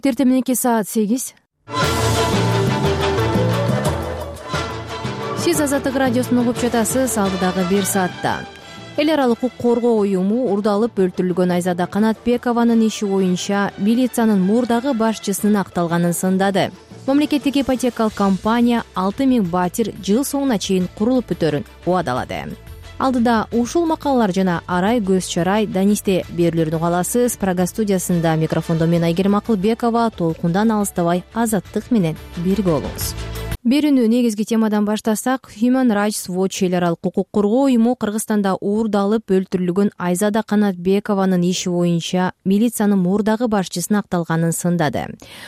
Эртең мененки саат 8. Сиз Азаттык радиосун угуп жатасыз. Алдыдагы 1 саатта эл аралык укук коргоо уюму урдалып өлтүрүлгөн Айзада Канатбекованын иши боюнча милициянын мурдагы башчысынын акталганын сындады. Мамлекеттик ипотекалык компания 6000 батир жыл соңуна чейин курулуп бүтөрүн убадалады. Алдыда ушул макалалар жана арай көз чарай Данисте берүүлөрүн угаласыз. Прага студиясында микрофондо мен Айгерим Акылбекова. Толкундан алыстабай Азаттык менен бирге болуңуз. Берүүнү негизги темадан баштасак, Human Rights Watch эл аралык укук коргоо уюму Кыргызстанда уурдалып өлтүрүлгөн Айзада Канатбекованын иши боюнча милициянын мурдагы башчысына акталганын сындады.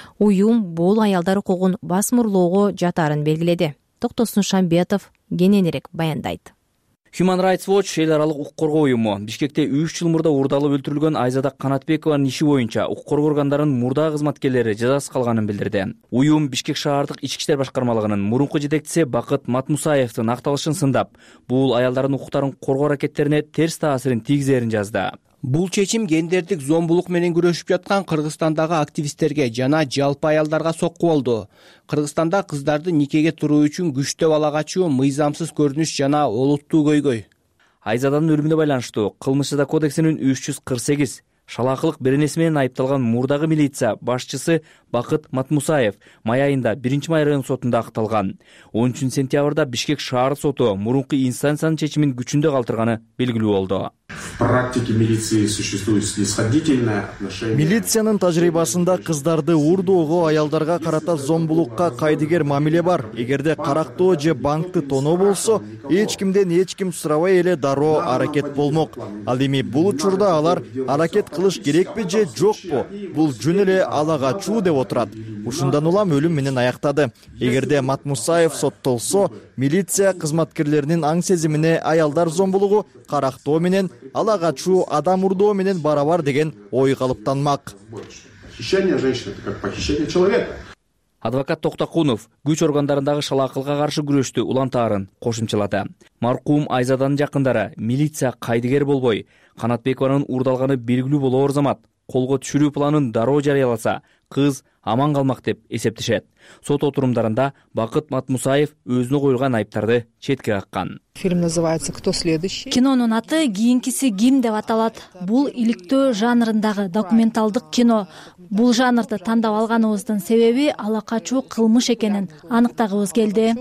Уюм бул аялдар укугун басмырлоого жатарын белгиледи. Токтосун Шамбетов кененирээк баяндайт. Human Rights Watch эл аралык укук коргоо уюму Бишкекте 3 жыл мурда уурдалып өлтүрүлгөн Айзада Канатбекованын иши боюнча укук коргоо органдарынын мурдагы кызматкерлери жазасыз калганын билдирди. Уюм Бишкек шаардык ички иштер башкармалыгынын мурунку жетекчиси Бакыт Матмусаевдин акталышын сындап, бул аялдардын укуктарын коргоо аракеттерине терс таасирин тийгизерин жазды. Бул чечим гендердик зомбулук менен күрөшүп жаткан Кыргызстандагы активисттерге жана жалпы аялдарга сокку болду. Кыргызстанда кыздарды никеге туруу үчүн күчтөп ала качуу мыйзамсыз көрүнүш жана олуттуу көйгөй. Айзаданын өлүмүнө байланыштуу Кылмыш жаза кодексинин 348 шалаакылык беренеси менен айыпталган мурдагы милиция башчысы Бакыт Матмусаев май айында 1-май район сотунда акталган. 13 сентябрда Бишкек шаар соту мурунку инстанциянын чечимин күчүндө калтырганы белгилүү болду. В практике милиции существует снисходительное отношение. Милициянын тажрыйбасында кыздарды уурдоого, аялдарга карата зомбулукка кайдыгер мамиле бар. Эгерде карактоо же банкты тоноо болсо, эч кимден эч ким сурабай эле дароо аракет болмок. Ал эми бул учурда алар аракет кылыш керекпи же жокпу? Бул жөн эле ала качуу деп отурат. Ушундан улам өлүм менен аяктады. Эгерде Матмусаев соттолсо, милиция кызматкерлеринин аң сезимине аялдар зомбулугу карактоо менен ала качуу адам урдоо менен барабар деген ой калыптанмак. Похищение женщины — это как похищение человека. Адвокат Токтакунов күч органдарындагы шалаакылыкка каршы күрөштү улантаарын кошумчалады. Маркум Айзаданын жакындары милиция кайдыгер болбой, Канатбекованын уурдалганы белгилүү болоор замат колго түшүрүү планын дароо жарыяласа, кыз аман калмак деп эсептешет. Сот отурумдарында Бакыт Матмусаев өзүнө коюлган айыптарды четке каккан. Фильм называется «Кто следующий?». Кинонун аты «Кийинкиси ким» деп аталат. Бул иликтөө жанрындагы документалдык кино. Бул жанрды тандап алганыбыздын себеби ала качуу кылмыш экенин аныктагыбыз келди.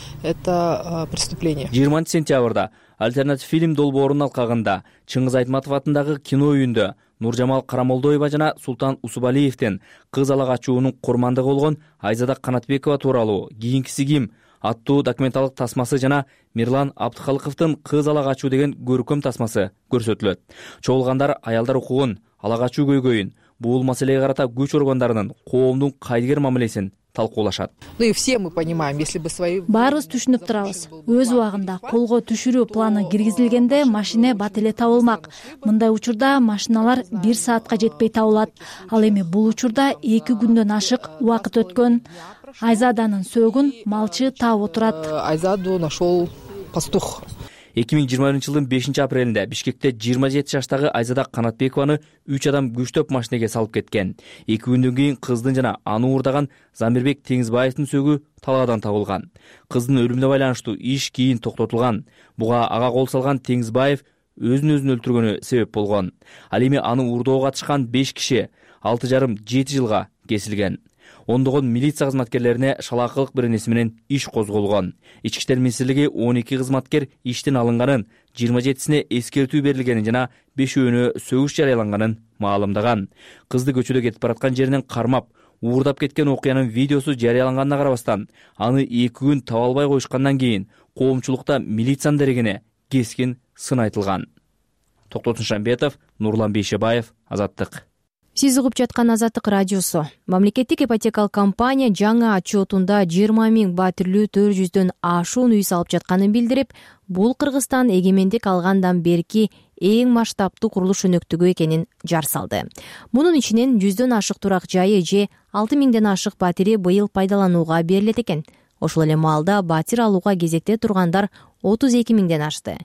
Это преступление. 20 сентябрда альтернатив фильм долбоорунун алкагында Чыңгыз Айтматов атындагы кино үйүндө Нуржамал Карамолдоева жана Султан Усубалиевдин кыз ала качуунун курмандыгы болгон Айзада Канатбекова тууралуу «Кийинкиси ким» аттуу документалдык тасмасы жана Мирлан Абдыкалыковдун кыз ала качуу деген көркөм тасмасы көрсөтүлөт. Чогулгандар аялдар укугун, ала качуу көйгөйүн, бул маселеге карата күч органдарынын коомдун кайдыгер мамилесин талкуулашат. Ну и все мы понимаем, если бы свои... Баарыбыз түшүнүп турабыз. Өз убагында колго түшүрүү планы киргизилгенде машина бат эле табылмак. Мындай учурда машиналар 1 саатка жетпей табылат. Ал эми бул учурда 2 күндөн ашык убакыт өткөн. Айзаданын сөөгүн малчы таап отурат. Айзаду нашел пастух. 2021 жылдын 5-апрелинде Бишкекте 27 жаштагы Айзада Канатбекованы 3 адам күчтөп машинеге салып кеткен. 2 күндөн кийин кыздын жана аны уурдаган Замирбек Теңизбаевдин сөөгү талаадан табылган. Кыздын өлүмүнө байланыштуу иш кийин токтотулган. Буга ага кол салган Теңизбаев өзүн өлтүргөнү себеп болгон. Ал эми аны уурдоого катышкан 5 киши 6,5-7 жылга кесилген. Ондогон милиция кызматкерлерине шалаакылык беренеси менен иш козголгон. Ички иштер министрлиги 12 кызматкер иштен алынганын, 27-сине эскертүү берилгенин жана 5-өөнө сөгүш жарыяланганын маалымдаган. Кызды көчөдө кетип бараткан жеринен кармап, уурдап кеткен окуянын видеосу жарыяланганына карабастан, аны 2 күн таба албай коюшкандан кийин коомчулукта милициянын дерегине кескин сын айтылган. Токтосун Шамбетов, Нурлан Бейшебаев, Азаттык. Сиз угуп жаткан Азаттык радиосу. Мамлекеттик ипотекалык компания жаңы отчетунда 20 000 батирлүү 400дөн ашуун үй салып жатканын билдирип, бул Кыргызстан эгемендик алгандан берки эң масштабтуу курулуш өнөктүгү экенин жар салды. Мунун ичинен 100дөн ашык турак жайы же 6000ден ашык батири быйыл пайдаланууга берилет экен. Ошол эле маалда батир алууга кезекте тургандар 32 000ден ашты.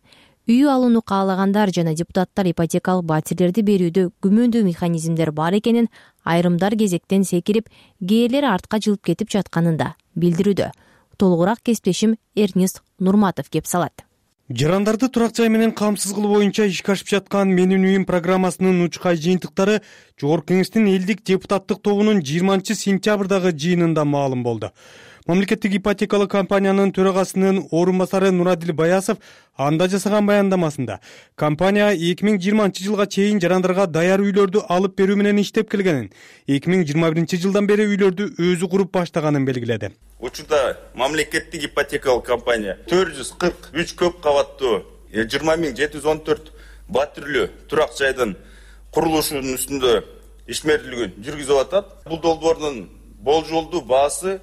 үй алууну каалагандар жана депутаттар ипотекалык батирлерди берүүдө күмөндүү механизмдер бар экенин, айрымдар кезектен секирип, кээрлери артка жылып кетип жатканын да билдирүүдө. Толугураак кесиптешим Эрнест Нурматов кеп салат. Жарандарды турак жай менен камсыз кылуу боюнча ишке ашып жаткан Менин үйүм программасынын учкай жыйынтыктары Жогорку Кеңештин элдик депутаттык тобунун 20-сентябрдагы жыйынында маалым болду. Мамлекеттик ипотекалык компаниянын төрагасынын орун басары Нурадил Баясов анда жасаган баяндамасында компания 2020 жылга чейин жарандарга даяр үйлөрдү алып берүү менен иштеп келгенин, 2021 жылдан бери үйлөрдү өзү куруп баштаганын белгиледи. Учурда мамлекеттик ипотекалык компания 443 көп кабаттуу 20714 батирлүү турак жайдын курулушунун үстүндө ишмердүүлүгүн жүргүзүп атат. Бул долбоордун болжолдуу баасы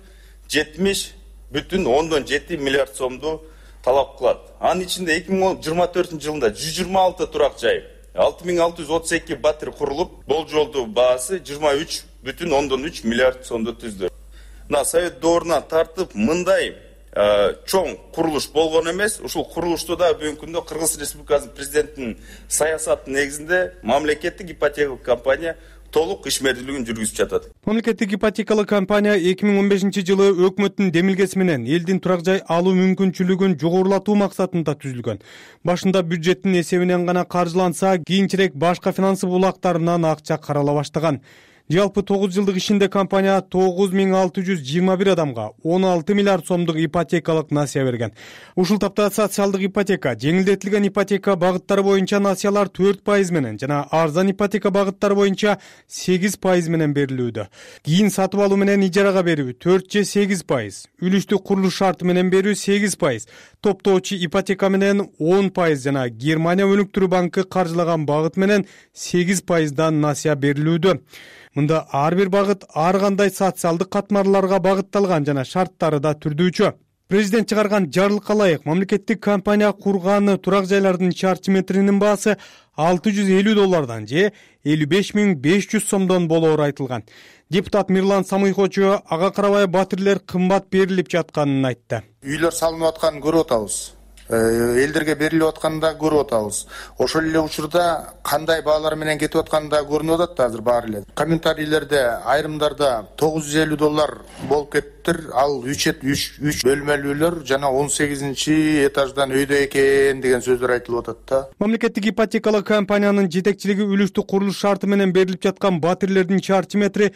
70,7 миллиард сомду талап кылат. Анын ичинде 2024 жылында 126 турак жай, 6632 батир курулуп, болжолдуу баасы 23,3 миллиард сомду түздү. Совет доорунан тартып мындай чоң курулуш болгон эмес. Ушул курулушту да бүгүнкү күндө Кыргыз Республикасынын президентинин саясаты негизинде мамлекеттик ипотекалык компания толук ишмердүүлүгүн жүргүзүп жатат. Мамлекеттик ипотекалык компания 2015 жылы өкмөттүн демилгеси менен элдин турак жай алуу мүмкүнчүлүгүн жогорулатуу максатында түзүлгөн. Башында бюджеттин эсебинен гана каржыланса, кийинчерээк башка финансы булактарынан акча карала баштаган. Жалпы 9 жылдык ишинде компания 9621 адамга 16 миллиард сомдук ипотекалык насыя берген. Ушул тапта социалдык ипотека, жеңилдетилген ипотека багыттары боюнча насыялар 4% менен жана арзан ипотека багыттары боюнча 8% менен берилүүдө. Кийин сатып алуу менен ижарага берүү 4-8%, үлүштүк курулуш шарты менен берүү 8%, топтоочу ипотека менен 10% жана Германия өнүктүрүү банкы каржылаган багыт менен 8%дан насыя берилүүдө. Мында ар бир багыт ар кандай социалдык катмарларга багытталган жана шарттары да түрдүүчү. Президент чыгарган жарлыкка ылайык мамлекеттик компания курган турак жайлардын чарчы метринин баасы $650 же 55.500 сомдон болоору айтылган. Депутат Мирлан Самыйхочу ага карабай батирлер кымбат берилип жатканын айтты. Үйлөр салынып атканын көрүп атабыз. Элдерге берилип атканын да көрүп атабыз. Ошол эле учурда кандай баалар менен кетип атканы да көрүнүп атат азыр баары эле. Комментарийлерде айрымдарда $950 болуп кетиптир. Ал 3 бөлмөлүү үйлөр жана 18 этаждан өйдө экен деген сөздөр айтылып атат да. Мамлекеттик ипотекалык компаниянын жетекчилиги үлүштүк курулуш шарты менен берилип жаткан батирлердин чарчы метри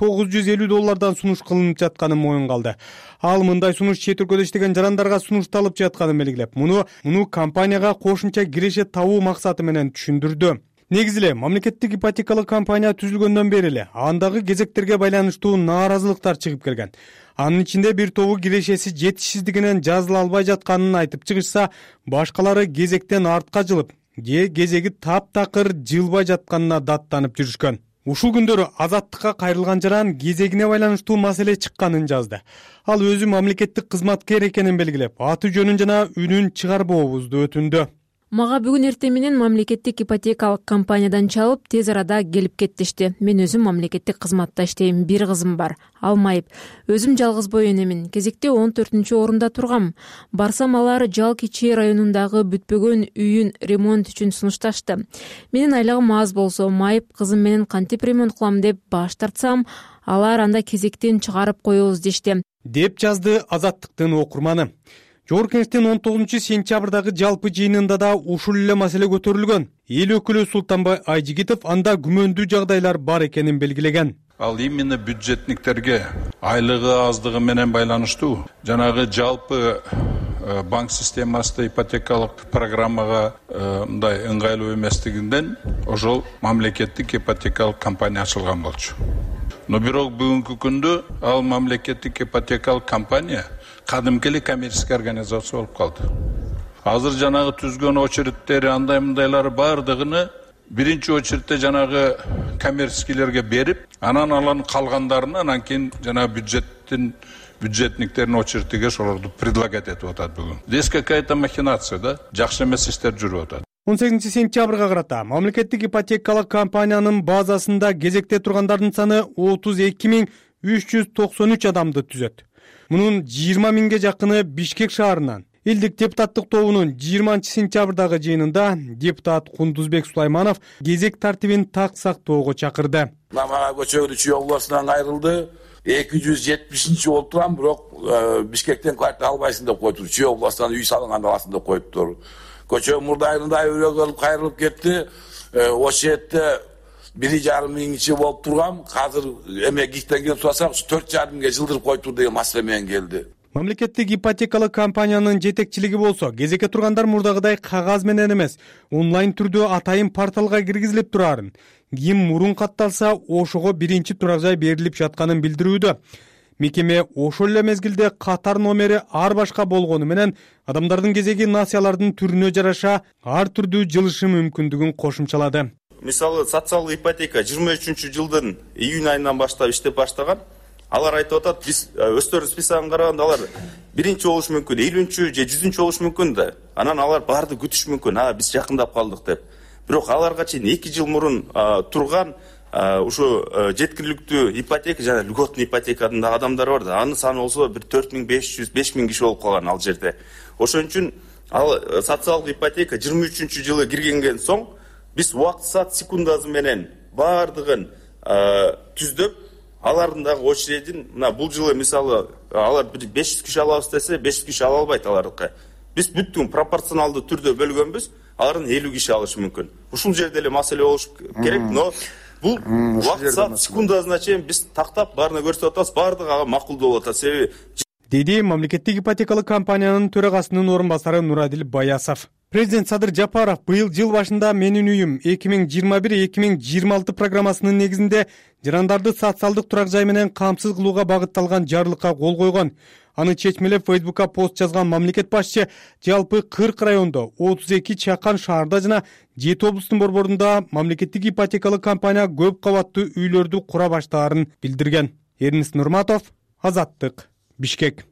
$950 сунуш кылынып жатканын моюнга алды. Ал мындай сунуш чет өлкөдө иштеген жарандарга сунушталып жатканын белгилеп, муну компанияга кошумча киреше табуу максаты менен түшүндүрдү. Негизи эле мамлекеттик ипотекалык компания түзүлгөндөн бери эле андагы кезектерге байланыштуу нааразылыктар чыгып келген. Анын ичинде бир тобу кирешеси жетишсиздигинен жазыла албай жатканын айтып чыгышса, башкалары кезектен артка жылып, же кезеги таптакыр жылбай жатканына даттанып жүрүшкөн. Ушул күндөрү Азаттыкка кайрылган жаран кезегине байланыштуу маселе чыкканын жазды. Ал өзү мамлекеттик кызматкер экенин белгилеп, аты жөнүн жана үнүн чыгарбообузду өтүндү. Мага бүгүн эртең менен мамлекеттик ипотекалык компаниядан чалып, тез арада келип кеттишти. Мен өзүм мамлекеттик кызматта иштейм, бир кызым бар. Ал майып. Өзүм жалгыз бой энемин. Кезекте 14-орунда тургам. Барсам алар Жал Кичи районундагы бүтпөгөн үйүн ремонт үчүн сунушташты. Менин айлыгым аз болсо, майып кызым менен кантип ремонт кылам деп баш тартсам, алар анда кезектен чыгарып коебуз дешти, деп жазды Азаттыктын окурманы. Жогорку Кеңештин 19-сентябрдагы жалпы жыйынында да ушул эле маселе көтөрүлгөн. Эл өкүлү Султанбай Айжигитов анда күмөндүү жагдайлар бар экенин белгилеген. Ал именно бюджетниктерге айлыгы аздыгы менен байланыштуу. Жанагы жалпы банк системасында ипотекалык программага мындай ыңгайлуу эместигинден ошол мамлекеттик ипотекалык компания ачылган болчу. Но бирок бүгүнкү күндө ал мамлекеттик ипотекалык компания кадимки эле коммерческий организация болуп калды. Азыр жанагы түзгөн очередтери андай мындайлары бардыгыны биринчи очередте жанагы коммерческийлерге берип, анан алан калгандарын анан кийин жанагы бюджетниктердин очередиге ошолорду предлагать этип атат бүгүн. Здесь какая-то махинация, да? Жакшы эмес иштер жүрүп атат. 18-сентябрга карата мамлекеттик ипотекалык компаниянын базасында кезекте тургандардын саны 32.393 адамды түзөт. Мунун 20 миңге жакыны Бишкек шаарынан, Элдик депутаттык тобунун 20-сентябрдагы жыйынында депутат Кундузбек Сулайманов кезек тартибин так сактоого чакырды. Мага көчөгү Чүй областынан айрылды. 270 болуп турам, бирок Бишкектен квартира албайсың деп коюптур. Чүй областынан үй салынган аласың деп коюптур. Көчө мурдайында өрөөгө кайрылып кетти. Ошол жерде 1,5 миң болуп тургам. Азыр эме гиктен келип сурасам, 4,5 миңге жылдырып коюптур деген маселе менен келди. Мамлекеттик ипотекалык компаниянын жетекчилиги болсо, кезекке тургандар мурдагыдай кагаз менен эмес, онлайн түрдө атайын порталга киргизилип турарын, ким мурун катталса, ошого биринчи турак жай берилип жатканын билдирүүдө. Мекеме ошол эле мезгилде катар номери ар башка болгону менен адамдардын кезеги насыялардын түрүнө жараша ар түрдүү жылышы мүмкүндүгүн кошумчалады. Мисалы, социалдык ипотека 23-жылдын июнь айынан баштап иштеп баштаган. Алар айтып атат, биз өздөрүнүн списогун караганда алар биринчи болуш мүмкүн, 50-чү же 100-чү болуш мүмкүн да. Анан алар барды күтүш мүмкүн, биз жакындап калдык деп. Бирок аларга чейин 2 жыл мурун турган ушу жеткиликтүү ипотека жана льготный ипотекадын да адамдар бар да. Анын саны болсо бир 4500-5000 киши болуп калган ал жерде. Ошон үчүн ал социалдык ипотека 23-жылы киргенден соң биз убакыт саат секундасы менен бардыгын түздөп, алардын дагы очередин, мына бул жылы мисалы алар 500 киши алабыз десе, 500 киши ала албайт алардыкы. Биз бүттүн пропорционалдуу түрдө бөлгөнбүз, алардын 50 киши алышы мүмкүн. Ушул жерде эле маселе болуш керек, но бул убакыт саат секундасына чейин биз тактап баарына көрсөтүп атабыз, бардыгы ага макулдуу болуп атат. Себеби деди мамлекеттик ипотекалык компаниянын төрагасынын орун басары Нурадил Баясов. Президент Садыр Жапаров быйыл жыл башында Менин үйүм 2021-2026 программасынын негизинде жарандарды социалдык турак жай менен камсыз кылууга багытталган жарлыкка кол койгон. Аны чечмелеп Facebook'ка пост жазган мамлекет башчы жалпы 40 райондо, 32 чакан шаарда жана 7 облустун борборунда мамлекеттик ипотекалык компания көп кабаттуу үйлөрдү кура баштаарын билдирген. Эрнис Нурматов, Азаттык, Бишкек.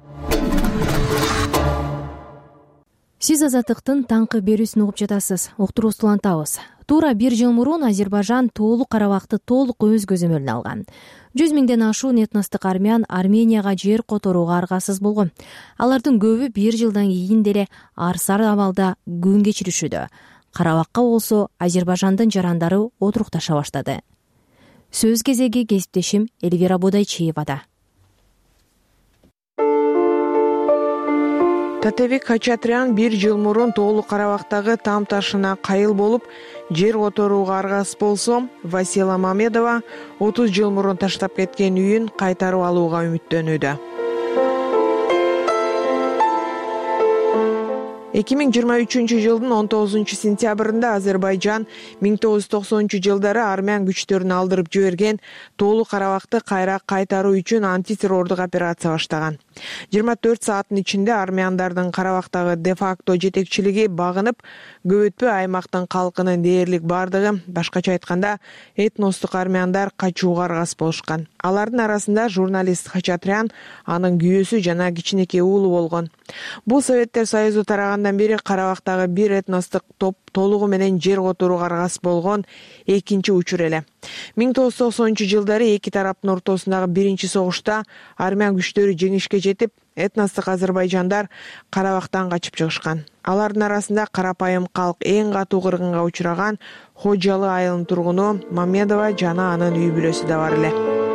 Сиз Азаттыктын таңкы берүүсүн угуп жатасыз. Уктуруубузду улантабыз. Туура 1 жыл мурун Азербайжан толук Карабакты толук өз көзөмөлүнө алган. 100 миңден ашуун этностук армян Арменияга жер которууга аргасыз болгон. Алардын көбү 1 жылдан кийин деле арсар абалда күн кечиришүүдө. Карабакка болсо Азербайжандын жарандары отурукташа баштады. Сөз кезеги кесиптешим Эльвира Бодайчиевада. Татебек Хачатрян 1 жыл мурун толук Карабактагы там ташына кайыл болуп, жер которууга аргасыз болсо, Васила Мамедова 30 жыл мурун таштап кеткен үйүн кайтарып алууга үмүттөнүүдө. 2023-жылдын 19-сентябрында Азербайжан 1990-жылдары армян күчтөрүн алдырып жиберген толук Карабакты кайра кайтаруу үчүн антитеррордук операция баштаган. 24 сааттын ичинде армяндардын Карабактагы де-факто жетекчилиги багынып, көп өтпөй аймактын калкынын дээрлик бардыгы, башкача айтканда, этностук армяндар качууга аргасыз болушкан. Алардын арасында журналист Хачатрян, анын күйөөсү жана кичинекей уулу болгон. Бул Советтер Союзу тарагандан бери Карабактагы бир этностук топ толугу менен жер которууга аргасыз болгон экинчи учур эле. 1990-жылдары эки тараптын ортосундагы биринчи согушта армян күчтөрү жеңишке жетип, этностук азербайжандар Карабактан качып чыгышкан. Алардын арасында карапайым калк эң катуу кыргынга учураган Хожалы айылынын тургуну Мамедова жана анын үй бүлөсү да бар эле.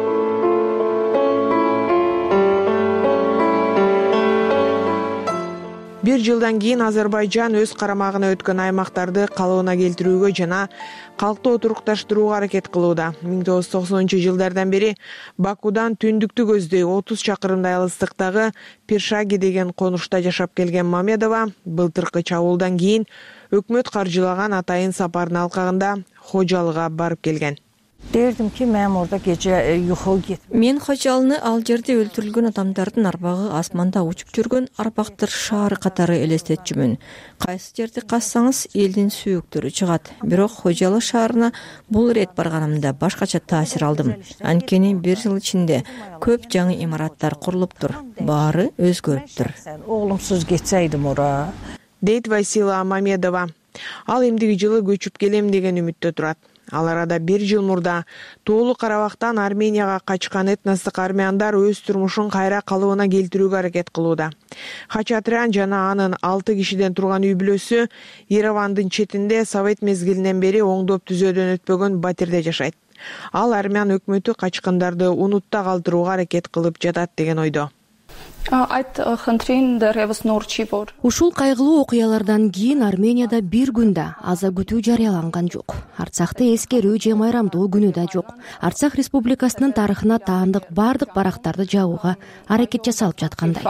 Bir жылдан кийин Азербайжан өз карамагына өткөн аймактарды калыбына келтирүүгө жана калкты отурукташтырууга аракет кылууда. 1990-жылдардан бери Бакудан түндүктү көздөй 30 чакырымдай алыстыктагы Пиршаги деген конушта жашап келген Мамедова былтыркы чабуулдан кийин өкмөт каржылаган атайын сапардын алкагында Хожалыга барып келген. Derdim ki men orada gece yuxu gittim. Мен Хожалыны ал жерде өлтүрүлгөн адамдардын арбагы асманда учуп жүргөн арбактар шаары катары элестетчүмүн. Кайсы жерди кассаңыз элдин сүйүктөрү чыгат. Бирок Хожалы шаарына бул ирет барганымда башкача таасир алдым. Анткени 1 жыл ичинде көп жаңы имараттар курулуптур. Баары өзгөрүптүр. Оглумсуз кетсейдим ора. Дейт Васила Мамедова. Ал эмдиги жылы көчүп келем деген үмүттө турат. Ал арада 1 жыл мурда Тоолу Карабактан Арменияга качкан этностук армяндар өз турмушун кайра калыбына келтирүүгө аракет кылууда. Хачатрян жана анын 6 кишиден турган үй бүлөсү Еревандын четинде Совет мезгилинен бери оңдоп түзөөдөн өтпөгөн батирде жашайт. Ал армян өкмөтү качкындарды унутта калтырууга аракет кылып жатат деген ойдо. Ушул кайгылуу окуялардан кийин Арменияда бир күндө аза күтүү жарыяланган жок. Арцахта эскерүү же майрамдуу күнү да жок. Арцах Республикасынын тарыхына таандык бардык барактарды жабууга аракет жасалып жаткандай.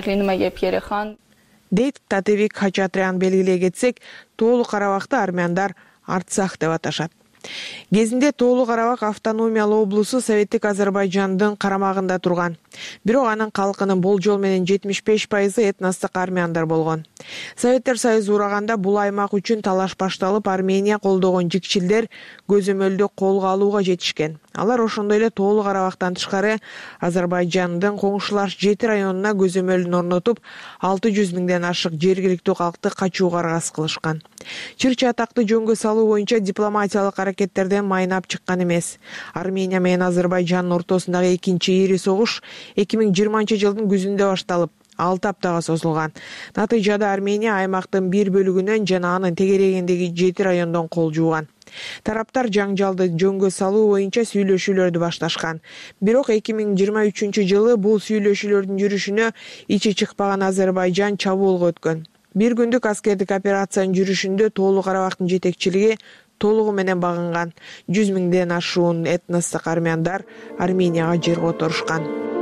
Дейт Татевик Хачатрян белгилей кетсек, Тоолу Карабакты армяндар Арцах деп аташат. Кезинде Тоолу Карабак автономиялуу облусу Советтик Азербайжандын карамагында турган. Бирок анын калкынын болжол менен 75% этностук армяндар болгон. Советтер Союзу ураганда бул аймак үчүн талаш башталып, Армения колдогон жикчилдер көзөмөлдү колго алууга жетишкен. Алар ошондой эле Тоолу Карабактан тышкары Азербайжандын коңшулаш 7 районуна көзөмөлүн орнотуп, 600 миңден ашык жергиликтүү калкты качууга аргасыз кылышкан. Чыр-чатакты жөнгө салуу боюнча дипломатиялык аракеттерден майнап чыккан эмес. Армения менен Азербайжандын ортосундагы экинчи ири согуш 2020-жылдын күзүндө башталып, 6 аптага созулган. Натыйжада Армения аймактын бир бөлүгүнөн жана анын тегерегиндеги 7 райондон кол жууган. Тараптар жаңжалды жөнгө салуу боюнча сүйлөшүүлөрдү башташкан. Бирок 2023-жылы бул сүйлөшүүлөрдүн жүрүшүнө ичи чыкпаган Азербайжан чабуулга өткөн. Бир күндүк аскердик операциянын жүрүшүндө Тоолу Карабактын жетекчилиги толугу менен багынган. 100 миңден ашуун этностук армяндар Арменияга жер которушкан.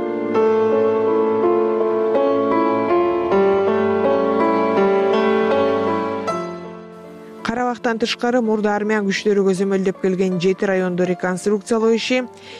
Карабактан тышкары мурда армян күчтөрү көзөмөлдөп келген 7 районду реконструкциялоо иши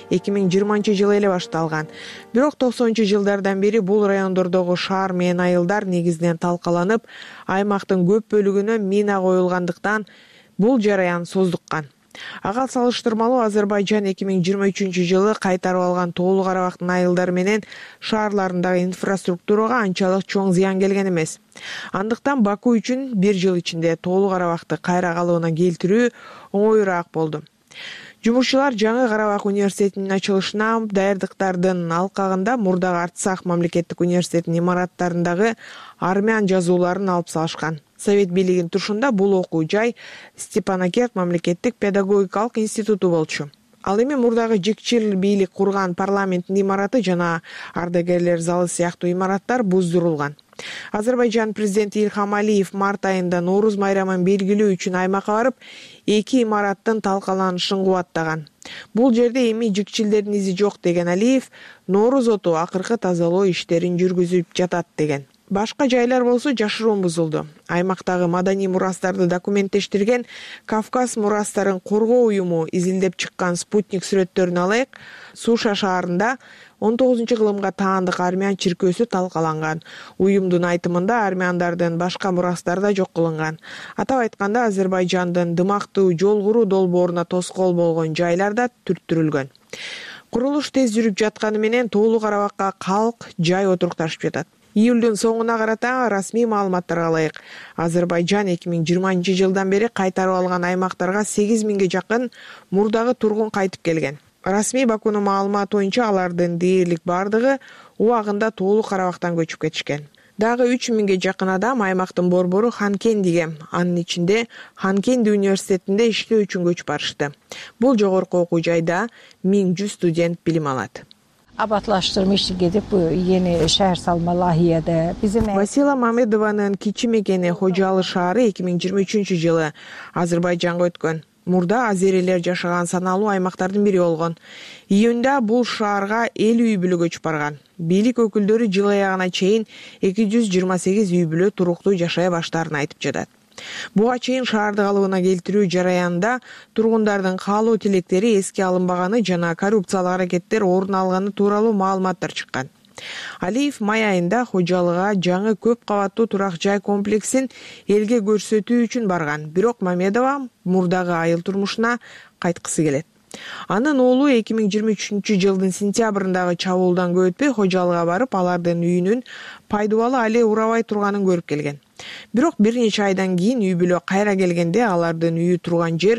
2020-жылы эле башталган. Бирок 90-жылдардан бери бул райондордогу шаар менен айылдар негизинен талкаланып, аймактын көп бөлүгүнө мина коюлгандыктан бул жараян создуккан. Ага салыштырмалуу Азербайжан 2023-жылы кайтарып алган Тоолу Карабактын айылдары менен шаарларындагы инфраструктурага анчалык чоң зыян келген эмес. Андыктан Баку үчүн 1 жыл ичинде Тоолу Карабакты кайра калыбына келтирүү оңоюраак болду. Жумушчулар жаңы Карабак университетинин ачылышына даярдыктардын алкагында мурдагы Арцах мамлекеттик университетинин имараттарындагы армян жазууларын алып салышкан. Совет бийлигинин тушунда бул окуу жай Степанакерт мамлекеттик педагогикалык институту болчу. Ал эми мурдагы жикчил бийлик курган парламенттин имараты жана ардагерлер залы сыяктуу имараттар буздурулган. Азербайжан президенти Ильхам Алиев март айында Нооруз майрамын белгилөө үчүн аймакка барып, 2 имараттын талкаланышын кубаттаган. Бул жерде эми жикчилдердин изи жок деген Алиев, Нооруз оту акыркы тазалоо иштерин жүргүзүп жатат деген. Башка жайлар болсо жашыруун бузулду. Аймактагы маданий мурастарды документтештирген Кавказ мурастарын коргоо уюму изилдеп чыккан спутник сүрөттөрүн алайык. Суша шаарында 19-кылымга таандык армян чиркөөсү талкаланган. Уюмдун айтымында армяндардын башка мурастарда жок кылынган. Атап айтканда Азербайжандын дымактуу жол куруу долбооруна тоскоол болгон жайларда түрттүрүлгөн. Курулуш тез жүрүп жатканы менен Тоолу Карабакка калк жай отурукташып жатат. Июлдун соңуна карата расмий маалыматтарга ылайык, Азербайжан 2020-жылдан бери кайтарып алган аймактарга 8 миңге жакын мурдагы тургун кайтып келген. Расмий Бакунун маалыматы боюнча алардын дээрлик бардыгы убагында Тоолу Карабактан көчүп кетишкен. Дагы 3 миңге жакын адам аймактын борбору Ханкендиге, анын ичинде Ханкенди университетинде иштөө үчүн көчүп барышты. Бул жогорку окуу жайда 1100 студент билим алат. Абатлаштырмышты гедип bu yeni şehir salma lahiyede bizim Васила Мамедованын кичи мекени Хожалы шаары 2023-жылы Азербайжанга өткөн. Мурда азерилер жашаган саналуу аймактардын бири болгон. Июнда бул шаарга 50 үй бүлө көчүп барган. Бийлик өкүлдөрү жыл аягына чейин 228 үй бүлө туруктуу жашай баштаарын айтып жатат. Буга чейин шаарды калыбына келтирүү жараянында тургундардын каалоо тилектери эске алынбаганы жана коррупциялык аракеттер орун алганы тууралуу маалыматтар чыккан. Алиев май айында Хожалыга жаңы көп кабаттуу турак жай комплексин элге көрсөтүү үчүн барган. Бирок Мамедова мурдагы айыл турмушуна кайткысы келет. Анын оолу 2023-жылдын сентябрындагы чабуулдан көп өтпөй Хожалыга барып, алардын үйүнүн пайдубалы але урабай турганын көрүп келген. Бирок бир нече айдан кийин үй бүлө кайра келгенде алардын үйү турган жер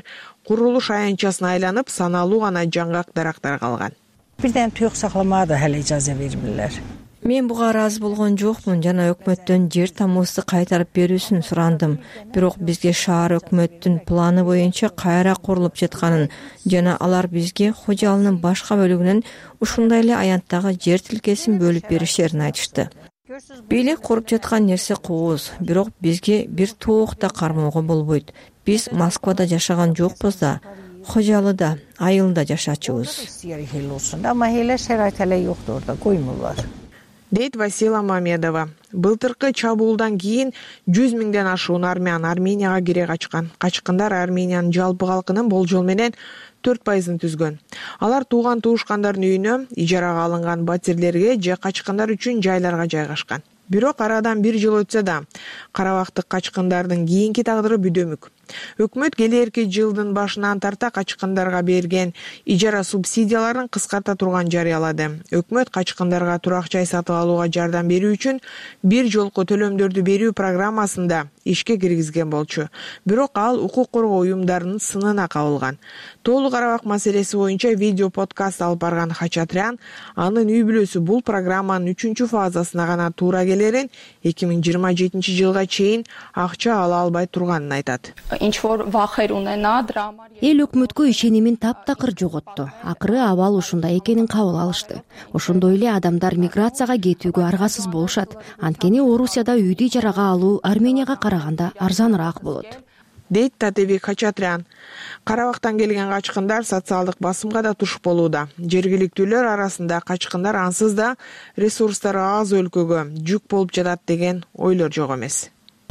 курулуш аянтчасына айланып, саналуу гана жаңгак дарактар калган. Birden tüyük saklamaya da hele icazə vermirlər. Мен буга ыраазы болгон жокмун жана өкмөттөн жер тамуусу кайтарып берүүсүн сурандым. Бирок бизге шаар өкмөттүн планы боюнча кайра курулуп жатканын жана алар бизге Хожалынын башка бөлүгүнөн ушундай эле аянттагы жер тилкесин бөлүп бериштерин айтышты. Бийлик куруп жаткан нерсе кооз, бирок бизге бир туук да кармоого болбойт. Биз Москвада жашаган жокпуз да, Хожалыда, Айылда жашачубуз. Ama hele şerait hele yoktu orada, koymurlar. Дейт Васила Мамедова. Былтыркы чабуулдан кийин 100 миңден ашуун армян Арменияга кире качкан. Качкындар Армениянын жалпы калкынын болжол менен 4% түзгөн. Алар тууган туушкандардын үйүнө, ижарага алынган батирлерге же качкындар үчүн жайларга жайгашкан. Бирок арадан 1 жыл өтсө да, карабактык качкындардын кийинки тагдыры бүдөмүк. Өкмөт келерки жылдын башынан тарта качкындарга берген ижара субсидияларын кыскарта турган жарыялады. Өкмөт качкындарга турак жай сатып алууга жардам берүү үчүн бир жолку төлөмдөрдү берүү программасында ишке киргизген болчу. Бирок ал укук коргоо уюмдарынын сынына кабылган. Тоолуу Карабак маселеси боюнча видео подкаст алып барган Хачатрян анын үй бүлөсү бул программанын 3-чү фазасына гана туура келерин 2027-жылга чейин акча ала албай турганын айтат. Эл өкмөткө ишенимин таптакыр жоготту. Акыры абал ушундай экенин кабыл алышты. Ошондой эле адамдар миграцияга кетүүгө аргасыз болушат. Анткени Орусияда үйдү ижарага алуу Арменияга караганда арзаныраак болот. Дейт Татебек Хачатрян. Карабактан келген качкындар социалдык басымга да туш болууда. Жергиликтүүлөр арасында качкындар ансыз да ресурстары аз өлкөгө жүк болуп жатат деген ойлор жок эмес.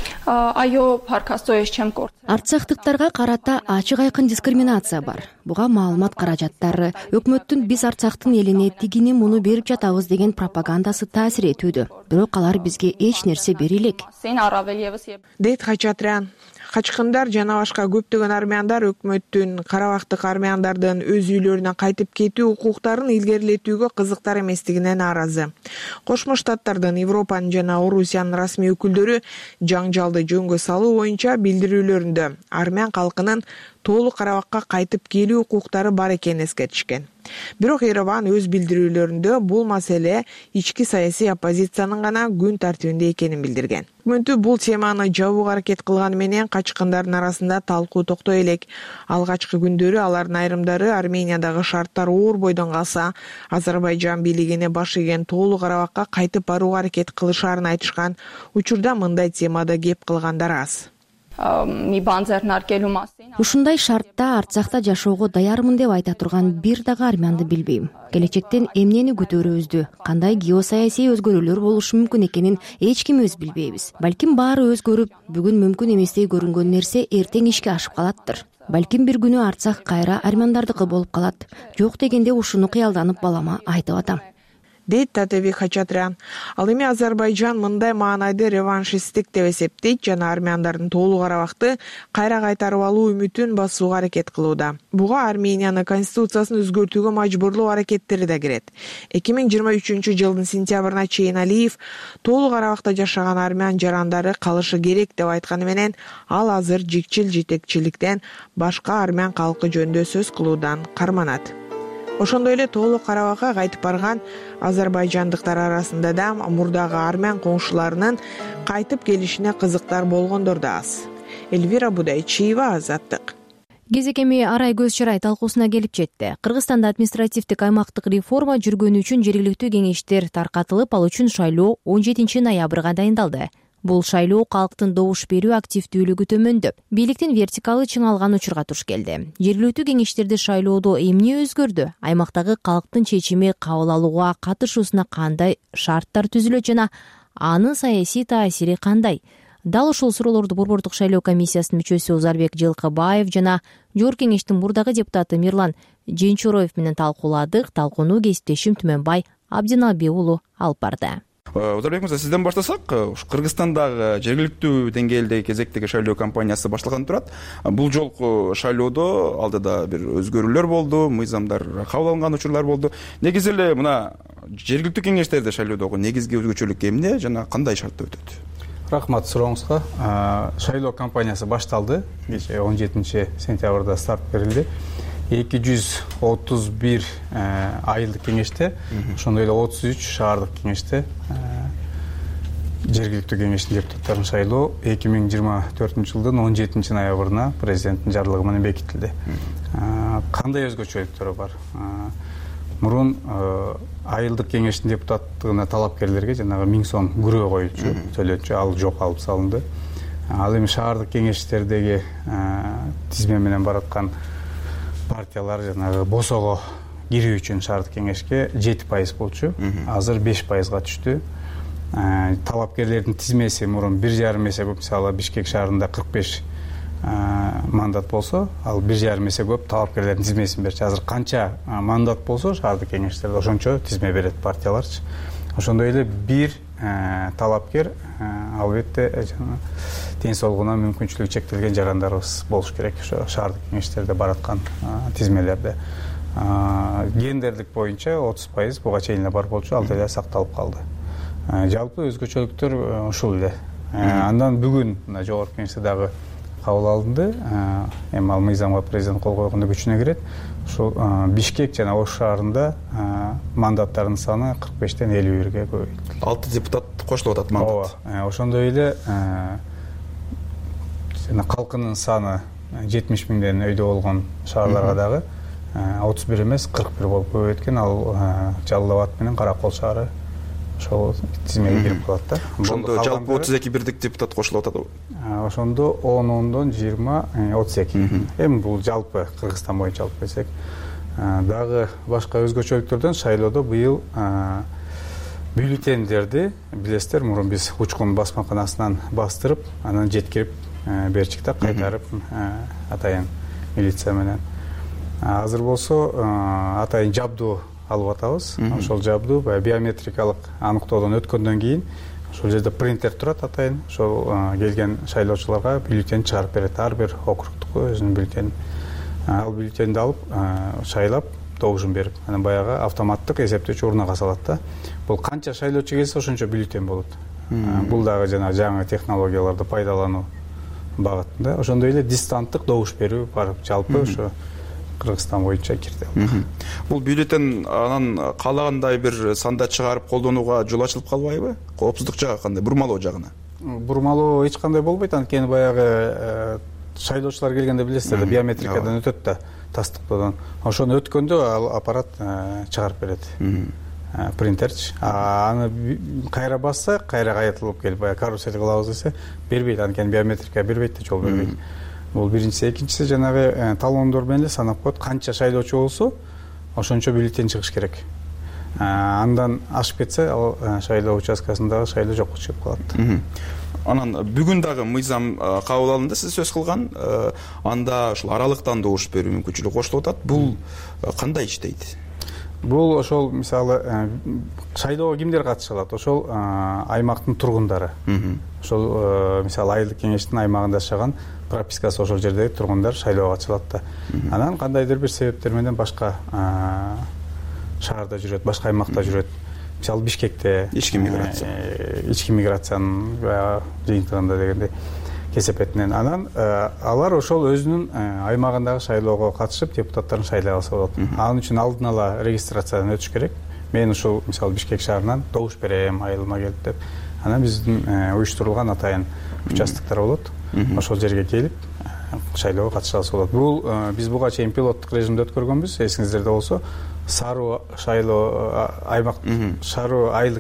Арцахтыктарга карата ачык айкын дискриминация бар. Буга маалымат каражаттары, өкмөттүн биз Арцахтын элине тигини муну берип жатабыз деген пропагандасы таасир этүүдө. Бирок алар бизге эч нерсе бере элек. Дейт Хачатрян. Качкындар жана башка көптөгөн армяндар өкмөттүн карабактык армяндардын өз үйлөрүнө кайтып кетүү укуктарын илгерилетүүгө кызыктар эместигине нааразы. Кошмо Штаттардын, Европанын жана Орусиянын расмий өкүлдөрү жаңжалды жөнгө салуу боюнча билдирүүлөрүндө армян калкынын тоолуу Карабакка кайтып келүү укуктары бар экенин эскертишкен. Бирок Ереван өз билдирүүлөрүндө бул маселе ички саясий оппозициянын гана күн тартибинде экенин билдирген. Өкмөтү бул теманы жабууга аракет кылганы менен качкындардын арасында талкуу токтой элек. Алгачкы күндөрү алардын айрымдары Армениядагы шарттар оор бойдон калса, Азербайжан бийлигине баш ийген тоолуу Карабакка кайтып барууга аракет кылышаарын айтышкан. Учурда мындай темада кеп кылгандар аз. Ушундай шартта Арцахта жашоого даярмын деп айта турган бир дагы армянды билбейм. Келечектен эмнени күтөрөбүздү, кандай геосаясий өзгөрүүлөр болушу мүмкүн экенин эч кимибиз билбейбиз. Балким баары өзгөрүп, бүгүн мүмкүн эместей көрүнгөн нерсе эртең ишке ашып калаттыр. Балким бир күнү Арцах кайра армяндардыкы болуп калат. Жок дегенде ушуну кыялданып балама айтып атам. Дейт Татебек Хачатрян. Ал эми Азербайжан мындай маанайды реваншисттик деп эсептейт жана армяндардын тоолуу Карабакты кайра кайтарып алуу үмүтүн басууга аракет кылууда. Буга Армениянын конституциясын өзгөртүүгө мажбурлоо аракеттери да кирет. 2023-жылдын сентябрына чейин Алиев тоолуу Карабакта жашаган армян жарандары калышы керек деп айтканы менен ал азыр жикчил жетекчиликтен башка армян калкы жөнүндө сөз кылуудан карманат. Ошондой эле тоолуу Карабакка кайтып барган азербайжандыктар арасында да мурдагы армян коңшуларынын кайтып келишине кызыктар болгондор да аз. Эльвира Будайчиева, Азаттык. Кезекеми арай көз чарай талкуусуна келип жетти. Кыргызстанда административдик аймактык реформа жүргөнү үчүн жергиликтүү кеңештер таркатылып, ал үчүн шайлоо 17 ноябрга дайындалды. Бул шайлоо калктын добуш берүү активдүүлүгү төмөндөп, бийликтин вертикалы чыңалган учурга туш келди. Жергиликтүү кеңештерди шайлоодо эмне өзгөрдү? Аймактагы калктын чечими кабыл алууга катышуусуна кандай шарттар түзүлөт жана анын саясий таасири кандай? Дал ушул суроолорду Борбордук шайлоо комиссиясынын мүчөсү Узарбек Жылкыбаев жана Жогорку кеңештин мурдагы депутаты Мирлан Женчуроев менен талкууладык. Талкууну кесиптешим Түмөнбай Абдиналбек уулу алып барды. Узарбек мырза, сизден баштасак, Кыргызстандагы жергиликтүү деңгээлдеги кезектеги шайлоо кампаниясы башталганы турат. Бул жолку шайлоодо алдыда бир өзгөрүүлөр болду, мыйзамдар кабыл алынган учурлар болду. Негизи эле мына жергиликтүү кеңештерде шайлоодогу негизги өзгөчөлүк эмне жана кандай шартта өтөт? Рахмат сурооңузга. Шайлоо кампаниясы башталды. Кечээ 17 сентябрда старт берилди. 231 айылдык кеңеште, ошондой эле 33 шаардык кеңеште жергиликтүү кеңештин депутаттарын шайлоо 2024 жылдын 17 ноябрына президенттин жарлыгы менен бекитилди. Кандай өзгөчөлүктөрү бар? Мурун айылдык кеңештин депутаттыгына талапкерлерге жанагы 1000 сом күрөө коюлчу, төлөчү, ал жок, алып салынды. Ал эми шаардык кеңештердеги тизме менен бараткан партиялар жанагы босого кирүү үчүн шаардык кеңешке 7% болчу, азыр 5%га түштү. Талапкерлердин тизмеси мурун 1,5 эсе көп, мисалы Бишкек шаарында 45 мандат болсо, ал 1,5 эсе көп талапкерлердин тизмесин берчү. Азыр канча мандат болсо шаардык кеңештерде ошончо тизме берет партияларчы. Ошондой эле бир талапкер албетте ден соолугуна мүмкүнчүлүгү чектелген жарандарыбыз болуш керек ошо шаардык кеңештерде бараткан тизмелерде. Гендерлик боюнча 30% буга чейин эле бар болчу, ал деле сакталып калды. Жалпы өзгөчөлүктөр ушул эле. Андан бүгүн жогорку кеңеште дагы кабыл алынды. Эми ал мыйзамга президент кол койгондо күчүнө кирет. Ушул Бишкек жана Ош шаарында мандаттардын саны 45-тен 51-ге көбөйтүлдү. 6 депутат кошулуп атат мандат. Ошондой эле калкынын саны 70 миңден өйдө болгон шаарларга дагы 31 эмес 41 болуп көбөйткөн. Ал Жалал Абад менен Каракол шаары ошол тизмеге кирип калат да. Ошондо жалпы 32 бирдик депутат кошулуп атат. Ошондо 10-10дон 20 32. Эми бул жалпы Кыргызстан боюнча алып келсек, дагы башка өзгөчөлүктөрдөн шайлоодо быйыл бюллетендерди билесиздер, мурун биз учкун басмаканасынан бастырып, анан жеткирип берчик да, кайтарып атайын милиция менен. Азыр болсо атайын жабдуу алып атабыз. Ошол жабдуу биометрикалык аныктоодон өткөндөн кийин ошол жерде принтер турат атайын. Ошол келген шайлоочуларга бюллетень чыгарып берет. Ар бир округтук өзүнүн бюллетени. Ал бюллетенди алып шайлап, добушун берип, анан баягы автоматтык эсептөөчү урнага салат да. Бул канча шайлоочу келсе ошончо бюллетень болот. Бул дагы жана жаңы технологияларды пайдалануу багытында. Ошондой эле дистанттык добуш берүү бар. Жалпы ошо Кыргызстан боюнча кирди. Бул бюллетень анан каалагандай бир санда чыгарып колдонууга жол ачылып калбайбы? Коопсуздук жагы кандай? Бурмалоо жагына? Бурмалоо эч кандай болбойт, анткени баягы шайлоочулар келгенде билесиздер, биометрикадан өтөт да, тастыктоодон. Ошону өткөндө ал аппарат чыгарып берет. Принтерчи. Аны кайра басса, кайра кайтылып келип, баягы карусель кылабыз десе, бербейт, анткени биометрика бербейт да, жол бербейт. Бул биринчиси, экинчиси жанагы талондор менен эле санап коет. Канча шайлоочу болсо, ошончо бюллетень чыгыш керек. Андан ашып кетсе, ал шайлоо участкасындагы шайлоо жокко чыгып калат. Анан бүгүн дагы мыйзам кабыл алынды, сиз сөз кылган. Анда ушул аралыктан добуш берүү мүмкүнчүлүгү кошулуп атат. Бул кандай иштейт? Бул ошол мисалы шайлоого кимдер катыша алат? Ошол аймактын тургундары. Ошол мисалы айылдык кеңештин аймагында жашаган, пропискасы ошол жердеги тургундар шайлоого катышалат да. Анан кандайдыр бир себептер менен башка шаарда жүрөт, башка аймакта жүрөт. Мисалы Бишкекте ички миграциянын жыйынтыгында дегендей кесепетинен. Анан алар ошол өзүнүн аймагындагы шайлоого катышып, депутаттарын шайлай алса болот. Анын үчүн алдын ала регистрациядан өтүш керек. Мен ушул мисалы Бишкек шаарынан добуш берем, айылыма келип деп. Анан биздин уюштурулган атайын участоктор болот. Ошол жерге келип шайлоого катыша алса болот. Бул биз буга чейин пилоттук режимде өткөргөнбүз. Эсиңиздерде болсо, Саруу шайлоо аймак Саруу айылдык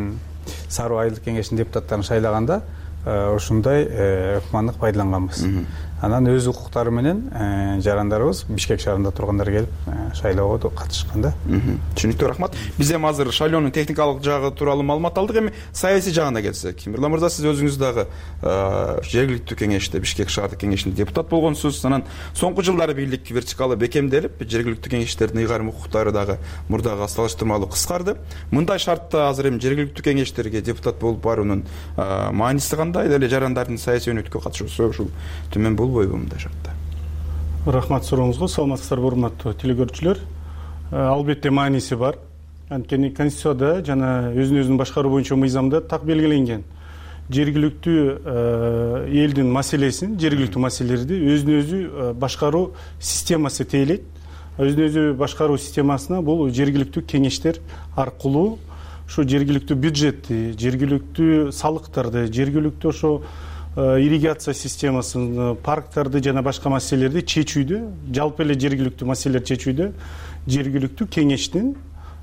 кеңештин депутаттарын шайлаганда ушундай ыкмандык пайдаланганбыз. Анан өз укуктары менен жарандарыбыз Бишкек шаарында тургандар келип шайлоого катышканда. Түшүнүктүү, рахмат. Биз эми азыр шайлоонун техникалык жагы тууралуу маалымат алдык. Эми саясий жагына келсек, Мирла мырза, сиз өзүңүз дагы жергиликтүү кеңеште, Бишкек шаардык кеңешинде депутат болгонсуз. Анан соңку жылдары бийлик вертикалы бекемделип, жергиликтүү кеңештердин ыйгарым укуктары дагы мурдагы салыштырмалуу кыскарды. Мындай шартта азыр эми жергиликтүү кеңештерге депутат болуп баруунун мааниси кандай? Эле жарандардын саясий өнөкөткө катышуусу ушул төмөн болбойбу мындай шартта? Рахмат сурооңузга. Саламатсыздарбы, урматтуу телекөрүүчүлөр. Албетте мааниси бар. Анткени Конституцияда жана өзүн башкаруу боюнча мыйзамда так белгиленген. жергиликтүү элдин маселесин, жергиликтүү маселелерди өзүнө өзү башкаруу системасы тейлейт. Өзүнө өзү башкаруу системасына бул жергиликтүү кеңештер аркылуу ушу жергиликтүү бюджетти, жергиликтүү салыктарды, жергиликтүү ошо ирригация системасын, парктарды жана башка маселелерди чечүүдө, жалпы эле жергиликтүү маселелерди чечүүдө жергиликтүү кеңештин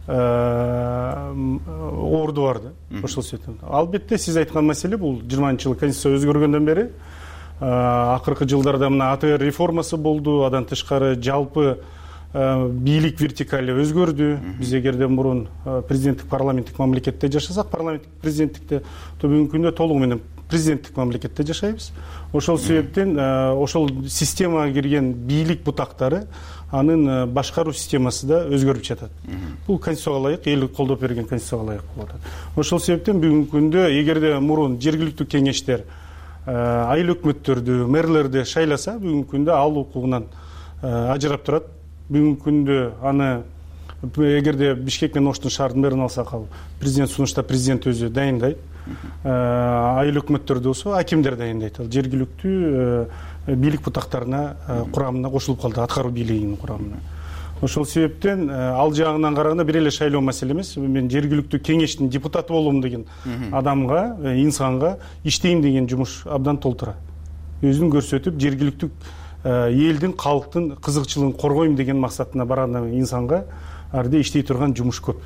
орду бар да. Ошол себептен албетте сиз айткан маселе бул 20-жылы конституция өзгөргөндөн бери акыркы жылдарда мына АТР реформасы болду, андан тышкары жалпы бийлик вертикали өзгөрдү. Биз эгерде мурун президенттик парламенттик мамлекетте жашасак, парламенттик президенттикте, бүгүнкү күндө толугу менен президенттик мамлекетте жашайбыз. Ошол себептен ошол системага кирген бийлик бутактары анын башкаруу системасы да өзгөрүп жатат. Бул конституцияга ылайык, эл колдоп берген конституцияга ылайык болуп атат. Ошол себептен бүгүнкү күндө эгерде мурун жергиликтүү кеңештер айыл өкмөттөрдү, мэрлерди шайласа, бүгүнкү күндө ал укугунан ажырап турат. Бүгүнкү күндө аны эгерде Бишкек менен Оштун шаарынын мэрин алсак, ал президент сунушта президент өзү дайындайт. Айыл өкмөттөрдү болсо акимдер дайындайт. Ал жергиликтүү бийлик бутактарына курамына кошулуп калды, аткаруу бийлигинин курамына. Ошол себептен ал жагынан караганда бир эле шайлоо маселе эмес. Мен жергиликтүү кеңештин депутаты болом деген адамга, инсанга иштейм деген жумуш абдан толтура. Өзүн көрсөтүп, жергиликтүү элдин, калктын кызыкчылыгын коргойм деген максатына барган инсанга арде иштей турган жумуш көп.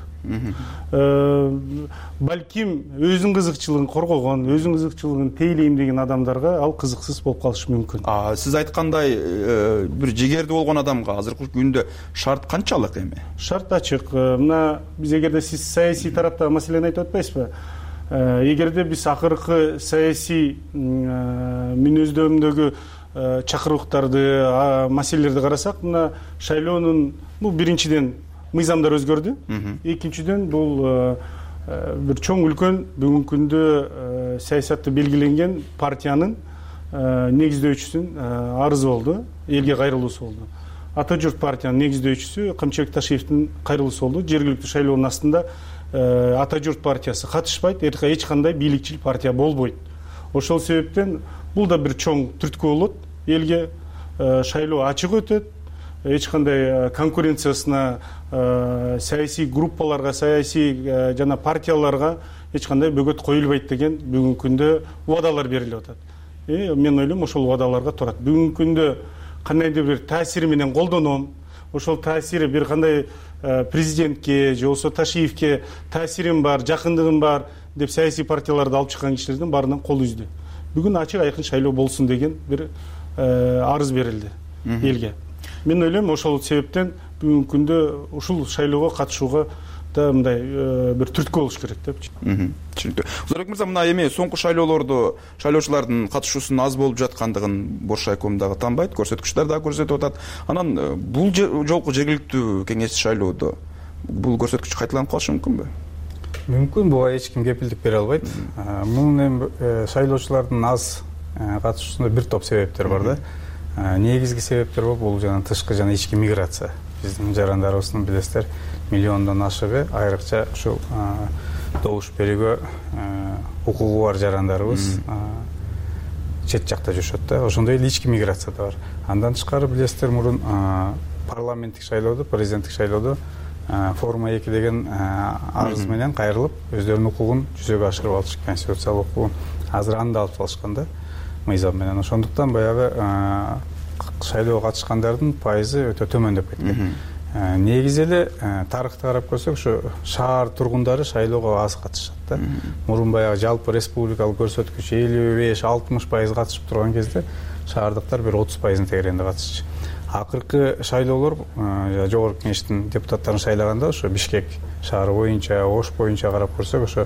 Балким өзүнүн кызыкчылыгын коргогон, өзүнүн кызыкчылыгын тейлейм деген адамдарга ал кызыксыз болуп калышы мүмкүн. Сиз айткандай бир жегерди болгон адамга азыркы күндө шарт канчалык эми? Шарт ачык. Мына биз эгерде сиз саясий тараптагы маселени айтып атпайсызбы? Эгерде биз акыркы саясий мүнөздөмдөгү чакырыктарды, маселелерди карасак, мына шайлоонун биринчиден мыйзамдар өзгөрдү. Экинчиден бул бир чоң үлкөн бүгүнкү күндө саясатты белгиленген партиянын негиздөөчүсүнүн арызы болду, элге кайрылуусу болду. Ата журт партиянын негиздөөчүсү Камчыбек Ташиевдин кайрылуусу болду. Жергиликтүү шайлоонун астында Ата журт партиясы катышпайт, эч кандай бийликчил партия болбойт. Ошол себептен бул да бир чоң түрткү болот. Элге шайлоо ачык өтөт. Эч кандай конкуренциясына, саясий группаларга, саясий жана партияларга эч кандай бөгөт коюлбайт деген бүгүнкү күндө убадалар берилип атат. Мен ойлойм, ошол убадаларга турат. Бүгүнкү күндө кандайдыр бир таасири менен колдоном, ошол таасири бир кандай президентке же болбосо Ташиевке таасирим бар, жакындыгым бар деп саясий партияларды алып чыккан кишилердин баарынан кол үздү. Бүгүн ачык айкын шайлоо болсун деген бир арыз берилди элге. Мен ойлойм, ошол себептен бүгүнкү күндө ушул шайлоого катышууга да мындай бир түрткү болуш керек деп. Түшүнүктүү. Узарбек мырза, мына эми соңку шайлоолордо шайлоочулардын катышуусунун аз болуп жаткандыгын Бош райком дагы танбайт, көрсөткүчтөр дагы көрсөтүп атат. Анан бул жолку жергиликтүү кеңеш шайлоодо бул көрсөткүч кайталанып калышы мүмкүнбү? Мүмкүн, буга эч ким кепилдик бере албайт. Мунун эми шайлоочулардын аз катышуусунда бир топ себептер бар да. Негизги себептер бул жана тышкы жана ички миграция. Биздин жарандарыбыздын билесиздер миллиондон ашыгы айрыкча ушул добуш берүүгө укугу бар жарандарыбыз чет жакта жашашат да. Ошондой эле ички миграция да бар. Андан тышкары билесиздер, мурун парламенттик шайлоодо, президенттик шайлоодо форма 2 деген арыз менен кайрылып өздөрүнүн укугун жүзөгө ашырып алышты, конституциялык укугун. Азыр аны да алып салышкан да, мыйзам менен. Ошондуктан баягы шайлоого катышкандардын пайызы өтө төмөндөп кеткен. Негизи эле тарыхты карап көрсөк, ушу шаар тургундары шайлоого аз катышат да. Мурун баягы жалпы республикалык көрсөткүч 55-60% катышып турган кезде шаардыктар бир 30% тегерегинде катышчу. Акыркы шайлоолор жогорку кеңештин депутаттарын шайлаганда ошо Бишкек шаары боюнча, Ош боюнча карап көрсөк, ошо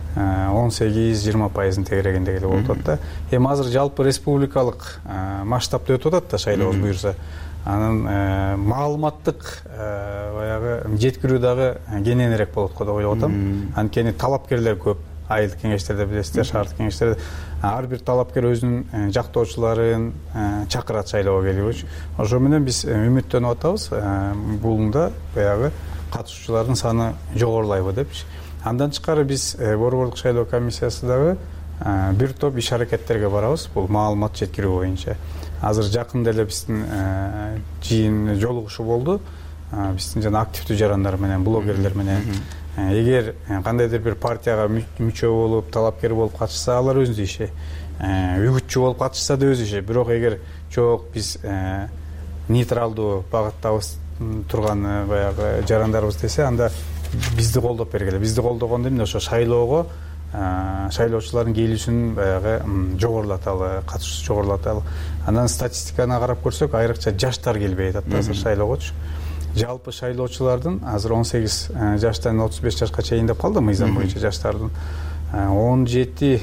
18-20% тегерегинде эле болуп атат да. Эми азыр жалпы республикалык масштабта өтүп атат да шайлообуз буюрса. Анын маалыматтык баягы жеткирүү дагы кененирээк болот го деп ойлоп атам. Анткени талапкерлер көп. Айылдык кеңештерде билесиздер, шаардык кеңештерде ар бир талапкер өзүнүн жактоочуларын чакырат шайлоого келүүгө. Ошо менен биз үмүттөнүп атабыз, булда баягы катышуучулардын саны жогорулайбы депчи. Андан тышкары биз борбордук шайлоо комиссиясы дагы бир топ иш аракеттерге барабыз бул маалымат жеткирүү боюнча. Азыр жакында эле биздин жыйын жолугушуу болду. Биздин жана активдүү жарандар менен, блогерлер менен. Эгер кандайдыр бир партияга мүчө болуп, талапкер болуп катышса, алар өзүнүн иши. Үгүтчү болуп катышса да өз иши. Бирок эгер жок биз нейтралдуу багыттабыз турган баягы жарандарыбыз десе, анда бизди колдоп бергиле. Бизди колдогондо эмне ошо шайлоого шайлоочулардын келүүсүн баягы жогорулаталы, катышуусун жогорулаталы. Андан статистиканы карап көрсөк, айрыкча жаштар келбей атат азыр шайлоогочу. Жалпы шайлоочулардын азыр 18 жаштан 35 жашка чейин деп калды мыйзам боюнча жаштардын 17%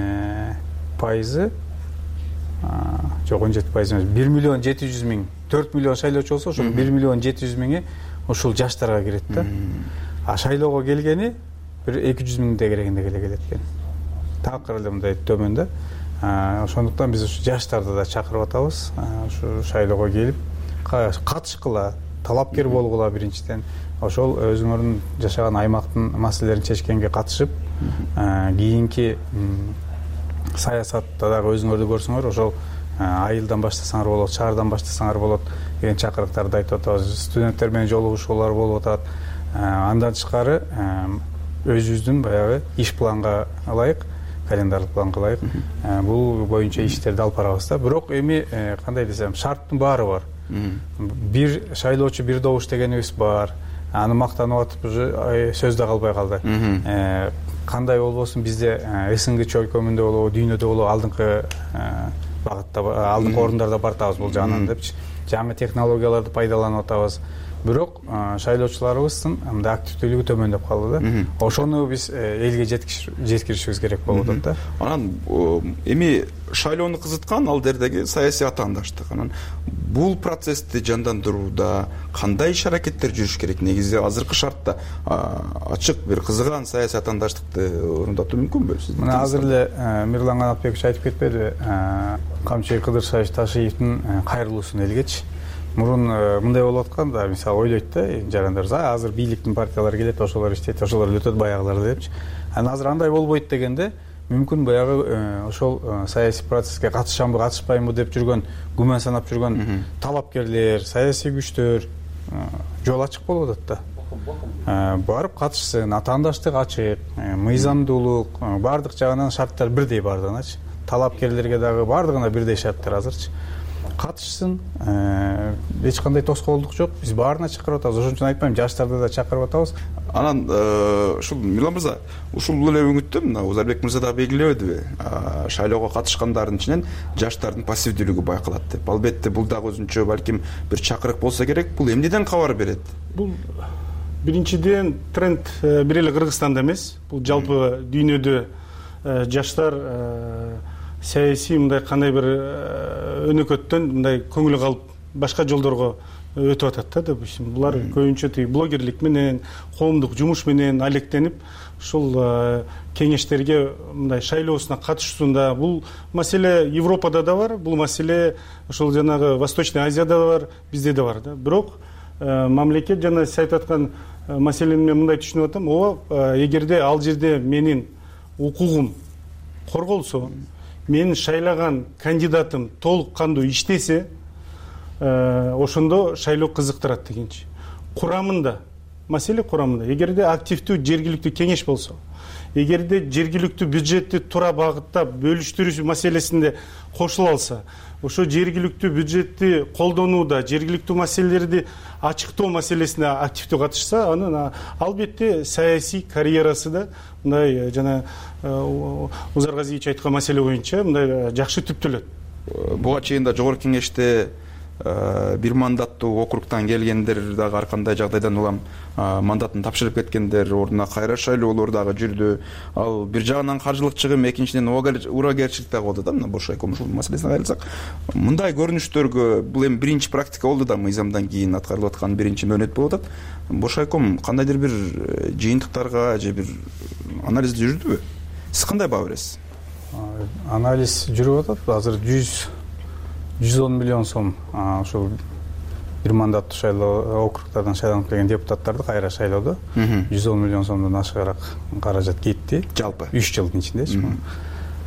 жок 17% эмес, 1 миллион 700 миң, 4 миллион шайлоочу болсо, ошол 1 миллион 700 миңи ушул жаштарга кирет да. А шайлоого келгени бир 200 миңде керегинде келет экен. Такыр эле мындай төмөн да. Ошондуктан биз ушу жаштарды да чакырып атабыз. Ушу шайлоого келип катышкыла, талапкер болгула биринчиден. Ошол өзүңөрдүн жашаган аймактын маселелерин чечкенге катышып, кийинки саясатта дагы өзүңөрдү көрсөңөр, ошол айылдан баштасаңар болот, шаардан баштасаңар болот деген чакырыктарды айтып атабыз. Студенттер менен жолугушуулар болуп атат. Андан тышкары өзүбүздүн баягы иш планга ылайык, календардык планга ылайык бул боюнча иштерди алып барабыз да. Бирок эми кандай десем, шарттын баары бар. Бир шайлоочу бир добуш дегенибиз бар. Аны мактанып атып уже сөз да калбай калды. Кандай болбосун бизде СНГ чөлкөмүндө болобу, дүйнөдө болобу алдыңкы багытта, алдыңкы орундарда бартабыз бул жагынан депчи. Жаңы технологияларды пайдаланып атабыз. Бирок шайлоочуларыбыздын мындай активдүүлүгү төмөндөп калды да. Ошону биз элге жеткиришибиз керек болуп атат да. Анан эми шайлоону кызыткан ал жердеги саясий атаандаштык. Анан бул процессти жандандырууда кандай иш аракеттер жүрүш керек? Негизи азыркы шартта ачык бир кызыган саясий атаандаштыкты орундатуу мүмкүнбү? Мына азыр эле Мирлан Канатбекович айтып кетпедиби? Камчы Кыдыршаевич Ташиевдин кайрылуусун элгечи. Мурун мындай болуп атканда, мисалы ойлойт да, жарандар, азыр бийликтин партиялары келет, ошолор иштейт, ошолор өтөт баягылар депчи. Анан азыр андай болбойт дегенде, мүмкүн баягы ошол саясий процесске катышамбы, катышпаймбы деп жүргөн, күмөн санап жүргөн талапкерлер, саясий күчтөр жол ачык болуп атат да. Барып катышсын, атаандаштык ачык, мыйзамдуулук, бардык жагынан шарттар бирдей бардыгыначы. Талапкерлерге дагы бардыгына бирдей шарттар азырчы. Катышсын, эч кандай тоскоолдук жок. Биз баарына чакырып атабыз. Ошон үчүн айтпайм, жаштарды да чакырып атабыз. Анан ушул Мирлан мырза, ушул эле өңүттө мына Узарбек мырза да белгилебедиби? Шайлоого катышкандардын ичинен жаштардын пассивдүүлүгү байкалат деп. Албетте бул дагы өзүнчө балким бир чакырык болсо керек. Бул эмнеден кабар берет? Бул биринчиден тренд бир эле Кыргызстанда эмес. Бул жалпы дүйнөдө жаштар саясий мындай кандай бир өнөкөттөн мындай көңүлү калып башка жолдорго өтүп атат да. Булар көбүнчө блогерлик менен, коомдук жумуш менен алектенип, ушул кеңештерге мындай шайлоосуна катышуусунда бул маселе Европада да бар, бул маселе ошол жанагы Восточный Азияда да бар, бизде да бар да. Бирок мамлекет жана сиз айтып аткан маселени мен мындай түшүнүп атам. Эгерде ал жерде менин укугум корголсо, менин шайлаган кандидатым толук кандуу иштесе, ошондо шайлоо кызыктырат дегенчи. Курамында, маселе курамында. Эгерде активдүү жергиликтүү кеңеш болсо, эгерде жергиликтүү бюджетти туура багытта бөлүштүрүү маселесинде кошула алса, ошо жергиликтүү бюджетти колдонууда, жергиликтүү маселелерди ачыктоо маселесине активдүү катышса, анын албетте саясий карьерасы да мындай жана Узаргазиевич айткан маселе боюнча мындай жакшы түптөлөт. Буга чейин да жогорку кеңеште бир мандаттуу округтан келгендер дагы ар кандай жагдайдан улам мандатын тапшырып кеткендер, ордуна кайра шайлоолор дагы жүрдү. Ал бир жагынан каржылык чыгым, экинчиден урагерчилик дагы болду да. Мына Бошайком ушул маселесине кайрылсак, мындай көрүнүштөргө бул эми биринчи практика болду да, мыйзамдан кийин аткарылып аткан биринчи мөөнөт болуп атат. Бошайком кандайдыр бир жыйынтыктарга же бир анализ жүрдүбү? Сиз кандай баа бересиз? Анализ жүрүп атат. Азыр 110 миллион сом ошол бир мандаттуу шайлоо округдардан шайланып келген депутаттарды кайра шайлоодо 110 миллион сомдон ашыгыраак каражат кетти. Жалпы 3 жылдын ичиндечи.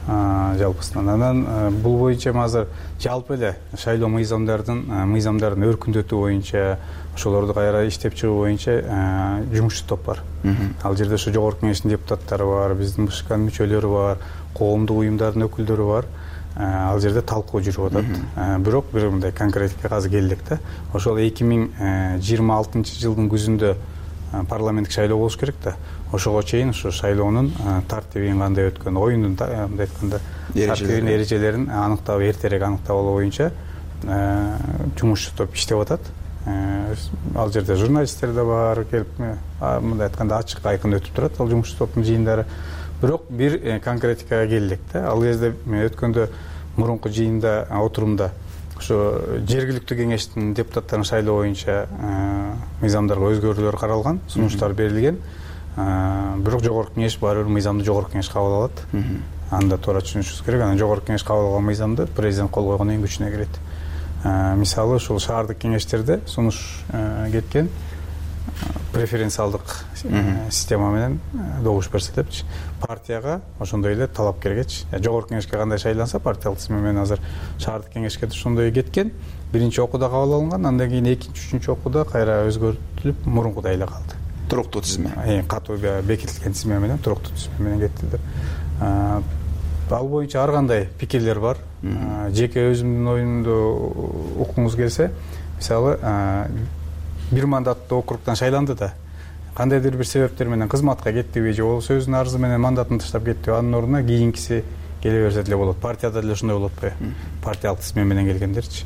жалпысынан. Анан бул боюнча азыр жалпы эле шайлоо мыйзамдарын өркүндөтүү боюнча, ошолорду кайра иштеп чыгуу боюнча жумушчу топ бар. Ал жерде ушу жогорку кеңештин депутаттары бар, биздин БШКнын мүчөлөрү бар, коомдук уюмдардын өкүлдөрү бар. Ал жерде талкуу жүрүп атат. Бирок бир мындай конкретикке азыр келдик да. Ошол 2026-жылдын күзүндө парламенттик шайлоо болуш керек да. Ошого чейин ушу шайлоонун тартибин кандай өткөн, оюндун мындай айтканда тартибин, эрежелерин аныктап, эртерээк аныктап алуу боюнча жумушчу топ иштеп атат. Ал жерде журналисттер да бар, келип мындай айтканда ачык айкын өтүп турат ал жумушчу топтун жыйындары. Бирок бир конкретикага келдик да. Ал кезде өткөндө мурунку жыйында, отурумда ошо жергиликтүү кеңештин депутаттарын шайлоо боюнча мыйзамдарга өзгөрүүлөр каралган, сунуштар берилген. Бирок жогорку кеңеш баары бир мыйзамды жогорку кеңеш кабыл алат. Аны да туура түшүнүшүбүз керек. Анан жогорку кеңеш кабыл алган мыйзамды президент кол койгондон кийин күчүнө кирет. Мисалы ушул шаардык кеңештерде сунуш кеткен преференциалдык система менен добуш берсе депчи, партияга ошондой эле талапкергечи жогорку кеңешке кандай шайланса, партиялык тизме менен азыр шаардык кеңешке ошондой кеткен. Биринчи окууда кабыл алынган, андан кийин экинчи, үчүнчү окууда кайра өзгөртүлүп, мурункудай эле калды. Туруктуу тизме. Катуу бекитилген тизме менен, туруктуу тизме менен кетти. Ал боюнча ар кандай пикирлер бар. Жеке өзүмдүн оюмду уккуңуз келсе, мисалы, бир мандаттуу округтан шайланды да, кандайдыр бир себептер менен кызматка кеттиби же болбосо өзүнүн арызы менен мандатын таштап кетти, анын ордуна кийинкиси келе берсе деле болот. Партияда деле ошондой болот го, партиялык тизме менен келгендерчи.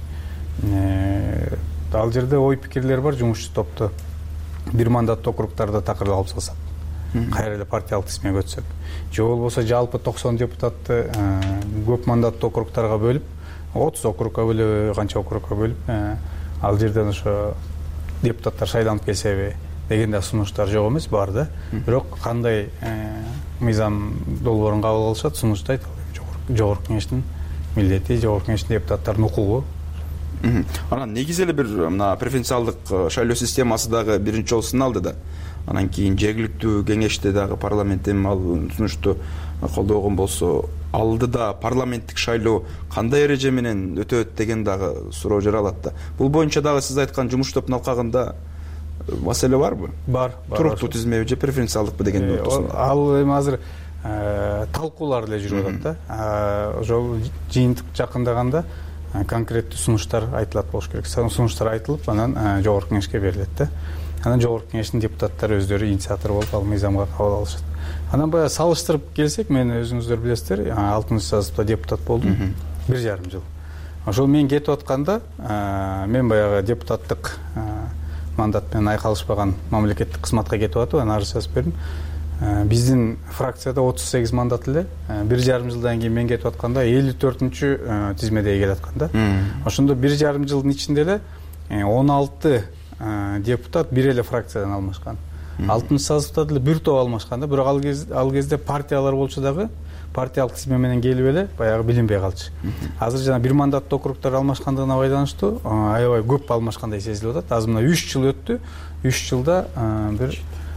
Ал жерде ой пикирлер бар жумушчу топту. Бир мандаттуу округтарда такыр алып салсак, кайра эле партиялык тизмеге өтсөк, же болбосо жалпы 90 депутатты көп мандаттуу округтарга бөлүп, 30 округга бөлүп, канча округга бөлүп, ал жерден ошо депутаттар шайланып келсеби деген да сунуштар жок эмес, бар да. Бирок кандай мыйзам долбоорун кабыл алышат, сунуштайт жогорку кеңештин милдети, жогорку кеңештин депутаттарынын укугу. Анан негизи эле бир мына преференциалдык шайлоо системасы дагы биринчи жолу сыналды да. Анан кийин жергиликтүү кеңеште дагы парламенттин ал сунушту колдогон болсо, алдыда парламенттик шайлоо кандай эреже менен өтөт деген дагы суроо жаралат да. Бул боюнча дагы сиз айткан жумуш топтун алкагында маселе барбы? Бар. Туруктуу тизмеби же преференциалдыкпы деген ортосунда? Ал эми азыр талкуулар эле жүрүп атат да. Ошол жыйынтык жакындаганда конкреттүү сунуштар айтылат болуш керек. Сунуштар айтылып, анан жогорку кеңешке берилет да. Анан жогорку кеңештин депутаттары өздөрү инициатор болуп ал мыйзамга кабыл алышат. Анан баягы салыштырып келсек, мен өзүңүздөр билесиздер, 6-сазыпта депутат болдум, 1,5 жыл. Ошол мен кетип атканда, мен баягы депутаттык мандат менен айкалышпаган мамлекеттик кызматка кетип атып, анан арыз жазып бердим. Биздин фракцияда 38 мандат эле, 1,5 жылдан кийин мен кетип атканда 54-чү тизмеде келе аткан да. Ошондо 1,5 жылдын ичинде эле 16 депутат бир эле фракциядан алмашкан. 6-сазыпта деле бир топ алмашкан да, бирок ал кезде партиялар болчу дагы партиялык тизме менен келип эле баягы билинбей калчу. Азыр жана бир мандаттуу округтар алмашкандыгына байланыштуу аябай көп алмашкандай сезилип атат. Азыр мына 3 жыл өттү. 3 жылда бир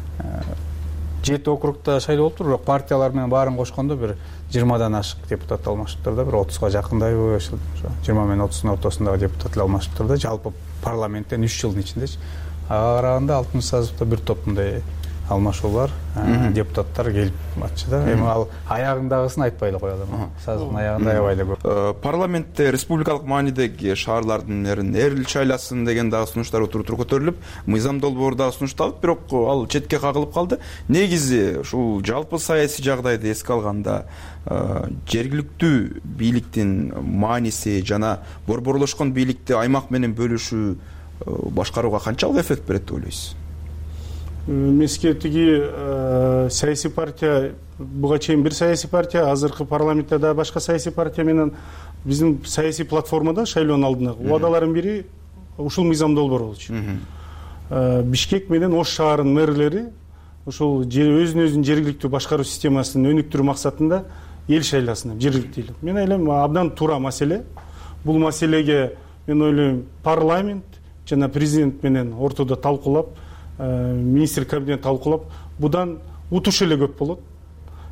7 округта шайлоо болуптур, бирок партиялар менен баарын кошкондо бир 20дан ашык депутат алмашыптыр да, бир 30га жакындайбы, 20 менен 30-дун ортосундагы депутат алмашыптыр да, жалпы парламенттен 3 жылдын ичиндечи. Ага караганда 6-сазыпта бир топ мындай алмашуулар, депутаттар келип атчы да. Эми ал аягындагысын айтпай эле коелу. Сазыктын аягында аябай эле көп. Парламентте республикалык маанидеги шаарлардын мэрин эл шайласын деген дагы сунуштар отуруп көтөрүлүп, мыйзам долбоору дагы сунушталып, бирок ал четке кагылып калды. Негизи ушул жалпы саясий жагдайды эске алганда жергиликтүү бийликтин мааниси жана борборлошкон бийликти аймак менен бөлүшүү башкарууга канчалык эффект берет деп ойлойсуз? Эмеске тиги саясий партия, буга чейин бир саясий партия, азыркы парламентте да башка саясий партия менен биздин саясий платформада шайлоонун алдындагы убадалардын бири ушул мыйзам долбоору болчу. Бишкек менен Ош шаарынын мэрлери ушул өзүн жергиликтүү башкаруу системасын өнүктүрүү максатында эл шайласын, жергиликтүү эл. Мен ойлойм, абдан туура маселе. Бул маселеге мен ойлойм парламент жана президент менен ортодо талкуулап, министр кабинет талкуулап, будан утуш эле көп болот.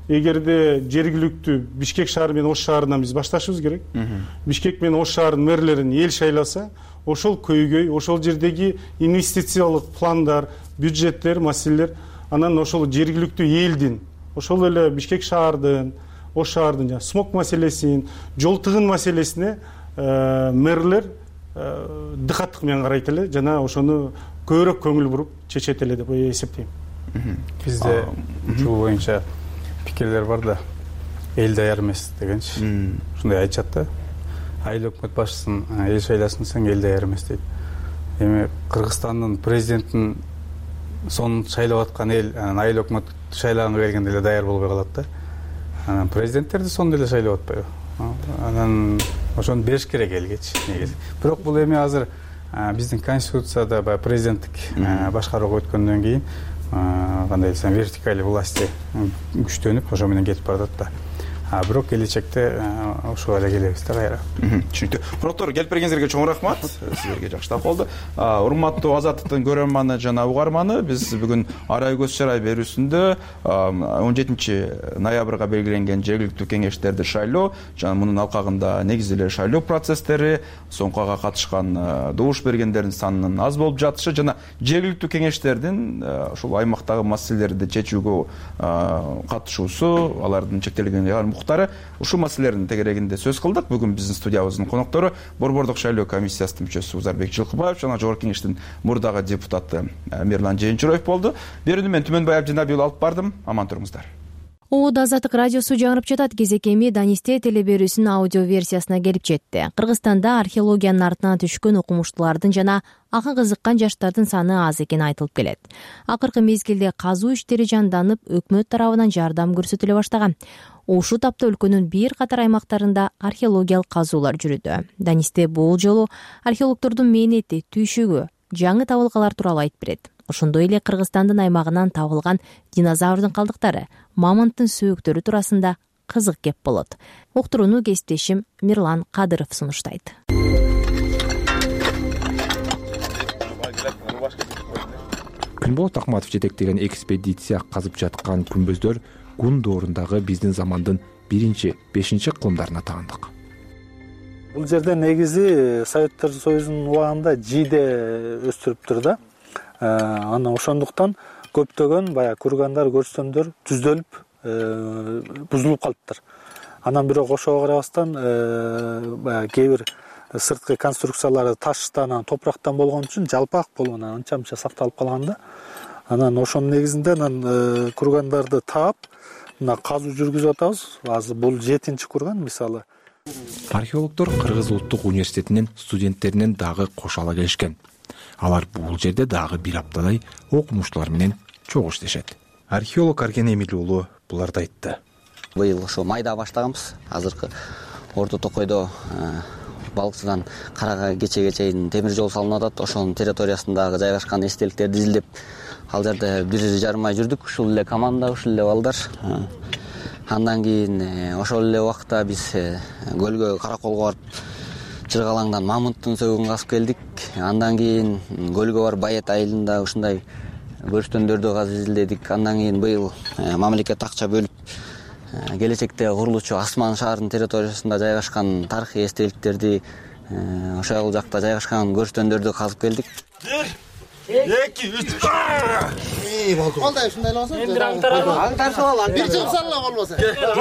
эгерде жергиликтүү Бишкек шаары менен Ош шаарынан биз башташыбыз керек. Бишкек менен Ош шаарынын мэрлерин эл шайласа, ошол көйгөй, ошол жердеги инвестициялык пландар, бюджеттер, маселелер анан ошол жергиликтүү элдин, ошол эле Бишкек шаардын, Ош шаардын смог маселесин, жол тыгын маселесине мэрлер дыкаттык менен карайт эле жана ошону көбүрөөк көңүл буруп чечет эле деп эсептейм. Бизде ушул боюнча пикирлер бар да, эл даяр эмес дегенчи. Ушундай айтышат да. Айыл өкмөт башчысын эл шайласын десең, эл даяр эмес дейт. Эми Кыргызстандын президентин сонун шайлап аткан эл анан айыл өкмөт шайлаганга бергенде эле даяр болбой калат да. Анан президенттерди сонун эле шайлап атпайбы? Анан ошону бериш керек элгечи негизи. Бирок бул эми азыр биздин конституцияда баягы президенттик башкарууга өткөндөн кийин кандай десем вертикаль власти күчтөнүп ошо менен кетип баратат да. Бирок келечекте ошого эле келебиз да кайра. Түшүнүктүү. Мураттар, келип бергениңизге чоң рахмат. Силерге жакшылап болду. Урматтуу Азаттыктын көрөрманы жана угарманы, биз бүгүн Арай көз чарай берүүсүндө 17 ноябрга белгиленген жергиликтүү кеңештерди шайлоо жана мунун алкагында негизи эле шайлоо процесстери, соңкуга катышкан добуш бергендердин санынын аз болуп жатышы жана жергиликтүү кеңештердин ушул аймактагы маселелерди чечүүгө катышуусу, алардын чектелген ушул маселелердин тегерегинде сөз кылдык. Бүгүн биздин студиябыздын коноктору Борбордук шайлоо комиссиясынын мүчөсү Узарбек Жылкыбаев жана Жогорку кеңештин мурдагы депутаты Мирлан Жээнчуроев болду. Берүүнү мен Түмөнбай Абдинабиев алып бардым. Аман туруңуздар. Оод Азаттык радиосу жаңырып жатат. Кезекеми Данисте телеберүүсүнүн аудио версиясына келип жетти. Кыргызстанда археологиянын артынан түшкөн окумуштуулардын жана ага кызыккан жаштардын саны аз экени айтылып келет. Акыркы мезгилде казуу иштери жанданып, өкмөт тарабынан жардам көрсөтүлө баштаган. Ушул тапта өлкөнүн бир катар аймактарында археологиялык казуулар жүрүүдө. Данисте бул жолу археологдордун мээнети, түйшүгү, жаңы табылгалар тууралуу айтып берет. Ошондой эле Кыргызстандын аймагынан табылган динозаврдын калдыктары, мамонттун сөөктөрү туурасында кызык кеп болот. Уктурууну кесиптешим Мирлан Кадыров сунуштайт. Күнболот Акматов жетектеген экспедиция казып жаткан күмбөздөр Гун доорундагы биздин замандын 1-5 кылымдарына таандык. Бул жерде негизи Советтер Союзунун убагында жийде өстүрүптүр да. Аны ошондуктан көптөгөн баягы кургандар, көрсөндөр түздөлүп, бузулуп калыптыр. Анан бирок ошого карабастан баягы кээ бир сырткы конструкциялары таштан, топурактан болгон үчүн жалпак болуп анча-мынча сакталып калган да. Анан ошонун негизинде кургандарды таап, мына казуу жүргүзүп атабыз. Азыр бул 7-чи курган мисалы. Археологдор Кыргыз улуттук университетинин студенттеринен дагы кошало келишкен. Алар бул жерде дагы бир аптадай окумуштуулар менен чогуу иштешет. Археолог Арген Эмил уулу буларды айтты. Быйыл ошо майда баштаганбыз. Азыркы Орто Токойдо Балыкчыдан Карага кечеге чейин темир жол салынып атат. Ошонун территориясындагы жайгашкан эстеликтерди изилдеп, ал жерде 1,5 ай жүрдүк. Ушул эле команда, ушул эле балдар. Андан кийин ошол эле убакта биз көлгө Караколго барып, Жыргалаңдан мамонттун сөөгүн казып келдик. Андан кийин көлгө барып Байет айылында ушундай көрстөндөрдү казып изилдедик. Андан кийин быйыл мамлекет акча бөлүп, келечекте курулуучу Асман шаарынын территориясында жайгашкан тарыхый эстеликтерди, ошол жакта жайгашкан көрстөндөрдү казып келдик. 2-3 Кандай ушундай болсо? Аңтарып ал. Бир жыл салла болбосо.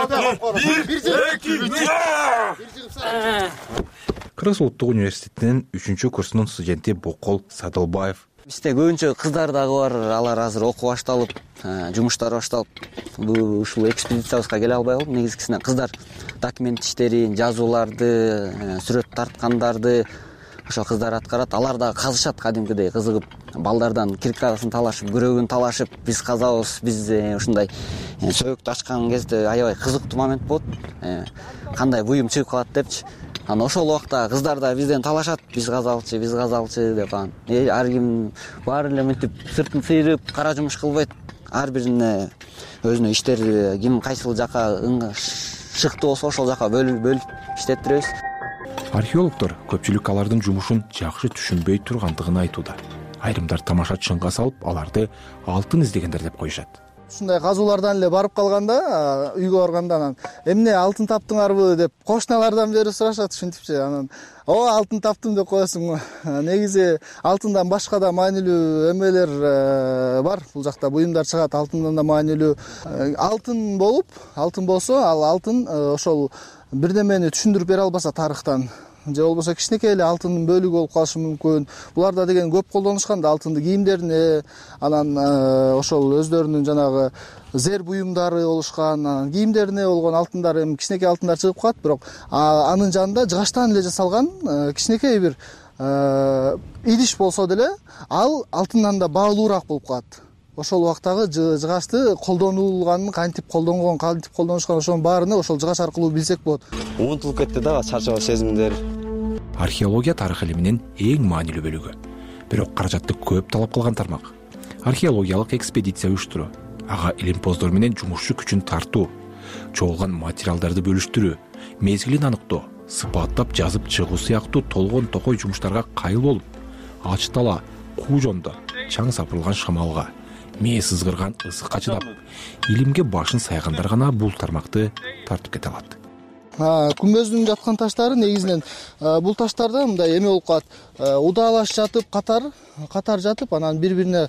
1 Кыргыз улуттук университетинин 3-курсунун студенти Бокол Садылбаев. Бизде көбүнчө кыздар дагы бар. Алар азыр окуу башталып, жумуштары башталып, ушул экспедициябызга келе албай калды. Негизгисинен кыздар документ иштерин, жазууларды, сүрөт тарткандарды ошо кыздар аткарат. Алар дагы казышат кадимкидей кызыгып, балдардан киркасын талашып, күрөгүн талашып, биз казабыз, биз ушундай сөөктү ачкан кезде аябай кызыктуу момент болот. Кандай буюм чыгып калат депчи. Анан ошол убакта кыздар да бизден талашат, биз казалчы деп анан. Ар ким баары эле мынтип сыртын сыйрып, кара жумуш кылбайт. Ар бирине өзүнүн иштери ким кайсыл жака шыктуу болсо ошол жака бөлүп иштеттиребиз. Археологдор көпчүлүк алардын жумушун жакшы түшүнбөй тургандыгын айтууда. Айрымдар тамаша чынга салып, аларды алтын издегендер деп коюшат. ушундай казуулардан эле барып калганда үйгө барганда анан эмне алтын таптыңарбы деп кошуналардан бери сурашат ушинтипчи. Анан алтын таптым деп коесуң. Негизи алтындан башка да маанилүү эмелер бар. Бул жакта буюмдар чыгат, алтындан да маанилүү. Алтын болсо, ал алтын ошол бирдемени түшүндүрүп бере албаса тарыхтан, же болбосо кичинекей эле алтындын бөлүгү болуп калышы мүмкүн. Буларда деген көп колдонушкан да алтынды кийимдерине, анан ошол өздөрүнүн жанагы зер буюмдары болушкан, анан кийимдерине болгон алтындар, эми кичинекей алтындар чыгып калат, бирок анын жанында жыгачтан эле жасалган кичинекей бир идиш болсо деле ал алтындан да баалуураак болуп калат. Ошол убактагы жыгачты колдонулганын, кантип колдонгон, кантип колдонушкан, ошонун баарыны ошол жыгач аркылуу билсек болот. Унутулуп кетти да чарчоо сезимдер. Археология тарых илиминин эң маанилүү бөлүгү. Бирок каражатты көп талап кылган тармак. Археологиялык экспедиция уюштуруу, ага илимпоздор менен жумушчу күчүн тартуу, чогулган материалдарды бөлүштүрүү, мезгилин аныктоо, сыпаттап жазып чыгуу сыяктуу толгон токой жумуштарга кайыл болуп, ач тала, куу жондо, чаң сапырылган шамалга, мээ сызгырган ысыкка чыдап, илимге башын сайгандар гана бул тармакты тартып кете алат. Күмбөздүн жаткан таштары негизинен бул таштарда мындай эме болуп калат. Удаалаш жатып, катар жатып, анан бири-бирине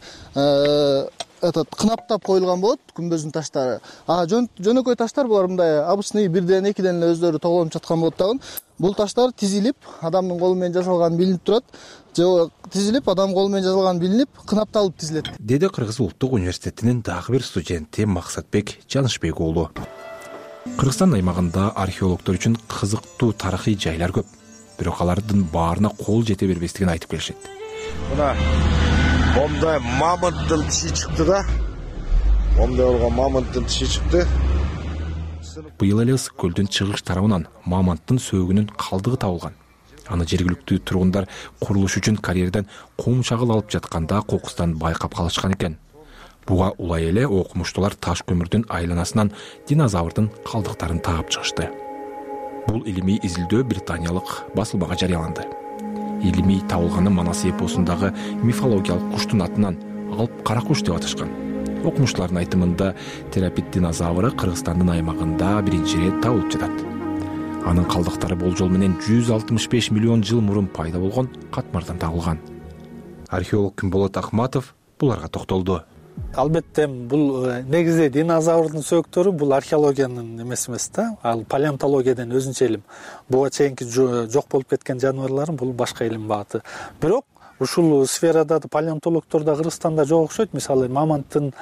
кынаптап коюлган болот күмбөздүн таштары. Жөнөкөй таштар булар мындай обычный бирден, экиден эле өздөрү тоголонуп жаткан болот дагы. Бул таштар тизилип, адамдын колу менен жасалган билинип турат. Же тизилип, адам колу менен жасалган билинип, кынапталып тизилет. Деди Кыргыз улуттук университетинин дагы бир студенти Максатбек Жанышбек уулу. Кыргызстан аймагында археологдор үчүн кызыктуу тарыхый жайлар көп. Бирок алардын баарына кол жете бербестигин айтып келишет. Мына момдай мамонттун тиши чыкты да. Момдай болгон мамонттун тиши чыкты. Быйыл эле Ысык көлдүн чыгыш тарабынан мамонттун сөөгүнүн калдыгы табылган. Аны жергиликтүү тургундар курулуш үчүн карьерден кум чагыл алып жатканда кокустан байкап калышкан экен. Буга улай эле окумуштуулар таш көмүрдүн айланасынан динозаврдын калдыктарын таап чыгышты. Бул илимий изилдөө британиялык басылмага жарыяланды. Илимий табылганы Манас эпосундагы мифологиялык куштун атынан алып кара куш деп аташкан. Окумуштуулардын айтымында терапит динозавры Кыргызстандын аймагында биринчи ирет табылып жатат. Анын калдыктары болжол менен 165 миллион жыл мурун пайда болгон катмардан табылган. Археолог Күнболот Акматов буларга токтолду. Албетте бул негизи динозаврдын сөөктөрү бул археологиянын эмеси эмес да, ал палеонтологиядан өзүнчө илим. Буга чейинки жок болуп кеткен жаныбарлар бул башка илим багыты. Бирок ушул сферада палеонтологдор да Кыргызстанда жок окшойт. Мисалы мамонттун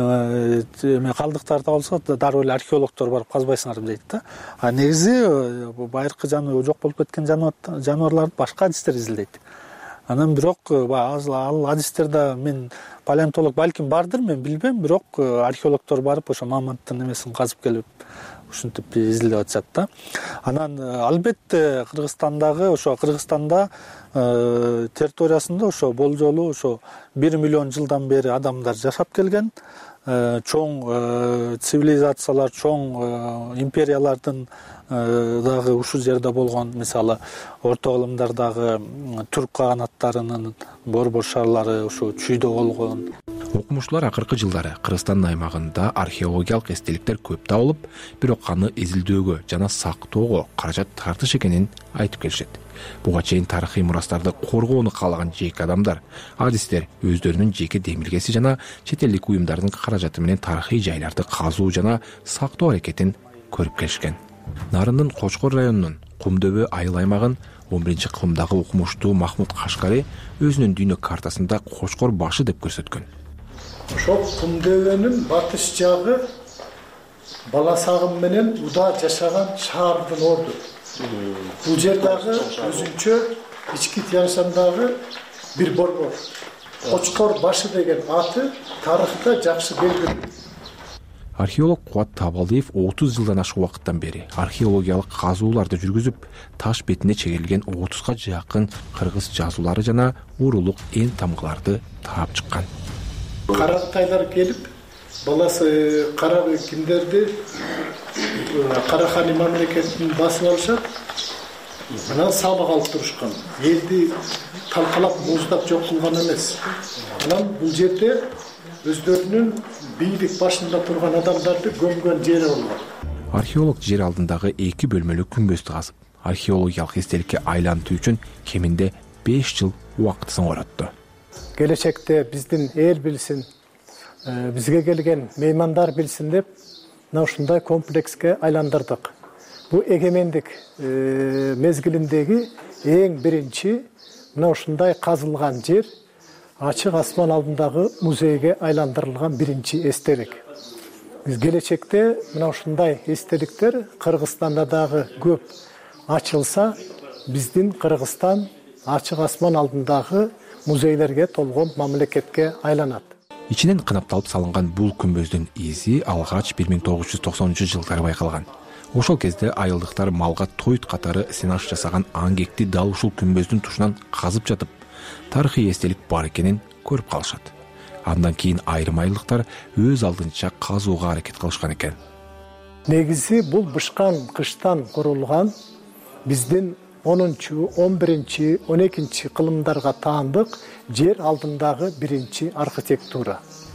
калдыктары табылса, дароо эле археологдор барып казбайсыңар дейт да. А негизи байыркы жок болуп кеткен жаныбарларды башка адистер изилдейт. Анан бирок ал адистерде мен палеонтолог балким бардыр, мен билбейм, бирок археологдор барып ошо мамонттун эмесин казып келип ушинтип изилдеп атышат да. Анан албетте Кыргызстанда территориясында ошо болжолу ошо 1 миллион жылдан бери адамдар жашап келген. Чоң цивилизациялар, чоң империялардын дагы ушул жерде болгон, мисалы орто кылымдардагы түрк каганаттарынын борбор шарлары ошо чүйдө болгон. Окумуштуулар акыркы жылдары Кыргызстан аймагында археологиялык эстеликтер көп табылып, бирок аны изилдөөгө жана сактоого каражат тартыш экенин айтып келишет. Буга чейин тарыхый мурастарды коргоону каалаган жеке адамдар, адистер өздөрүнүн жеке демилгеси жана чет элдик уюмдардын каражаты менен тарыхый жайларды казуу жана сактоо аракетин көрүп келишкен. Нарындын Кочкор районунун Кумдөбө айыл аймагын 11-кылымдагы окумуштуу Махмут Кашкари өзүнүн дүйнө картасында Кочкор башы деп көрсөткөн. Ошол Кумдөбөнүн батыш жагы Баласагым менен Уда жашаган шаардын орду. Бул жердагы өзүнчө ички Тянь-Шандагы бир борбор. Кочкор башы деген аты тарыхта жакшы белгилүү. Археолог Кубат Табалдиев 30 жылдан ашык убакыттан бери археологиялык казууларды жүргүзүп, таш бетине чегилген 30га жакын кыргыз жазуулары жана урулук эн тамгыларды таап чыккан. Каратайлар келип, баласы кара киндерди Карахани мамлекетин басып алышат. Анан салык алып турушкан. Элди талкалап, муздап жок кылган эмес. Анан бул жерде өздөрүнүн бийлик башында турган адамдарды көмгөн жери болгон. Археолог жер алдындагы 2 бөлмөлүү күмбөздү казып, археологиялык эстеликке айлантуу үчүн кеминде 5 жыл убактысын коротду. Келечекте биздин эл билсин, бизге келген меймандар билсин деп мына ушундай комплекске айландырдык. Бул эгемендик мезгилиндеги эң биринчи мына ушундай казылган жер ачык асман алдындагы музейге айландырылган биринчи эстелик. Биз келечекте мына ушундай эстеликтер Кыргызстанда дагы көп ачылса, биздин Кыргызстан ачык асман алдындагы музейлерге толгон мамлекетке айланат. Ичинен кынапталып салынган бул күмбөздүн изи алгач 1990-жылдары байкалган. Ошол кезде айылдыктар малга тоют катары сенаш жасаган аңгекти дал ушул күмбөздүн тушунан казып жатып, тарыхый эстелик бар экенин көрүп калышат. Андан кийин айрым айылдыктар өз алдынча казууга аракет кылышкан экен. Негизи бул бышкан кыштан курулган биздин 10-чу, 11-чи, 12-чи кылымдарга таандык жер алдындагы биринчи архитектура.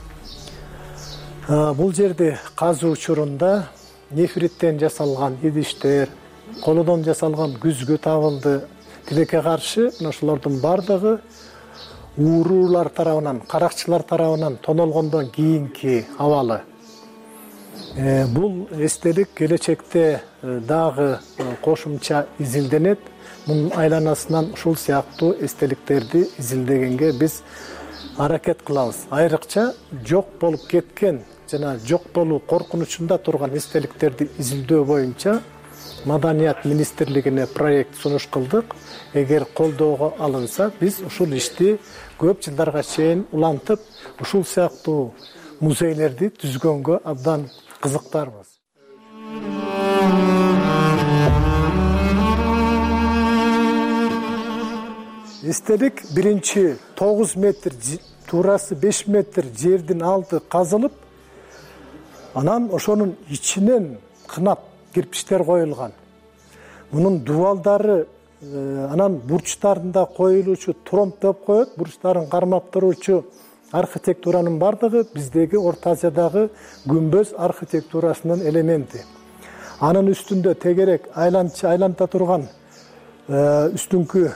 Бул жерде казуу учурунда нефриттен жасалган идиштер, колодон жасалган күзгү табылды. Тилекке каршы ошолордун бардыгы уурулар тарабынан, каракчылар тарабынан тонолгондон кийинки абалы. Бул эстелик келечекте дагы кошумча изилденет. Мунун айланасынан ушул сыяктуу эстеликтерди изилдегенге биз аракет кылабыз. Айрыкча жок болуп кеткен жана жок болуу коркунучунда турган эстеликтерди изилдөө боюнча Маданият министрлигине проект сунуш кылдык. Эгер колдоого алынса, биз ушул ишти көп жылдарга чейин улантып, ушул сыяктуу музейлерди түзгөнгө абдан кызыктарбыз. Эстелик биринчи 9 метр, туурасы 5 метр жердин алды казылып, анан ошонун ичинен кынап кирпичтер коюлган. Мунун дубалдары анан бурчтарында коюлуучу тромб деп коет, бурчтарын кармап туруучу архитектуранын бардыгы биздеги Орто Азиядагы күмбөз архитектурасынын элементи. Анын үстүндө тегерек айланта турган үстүңкү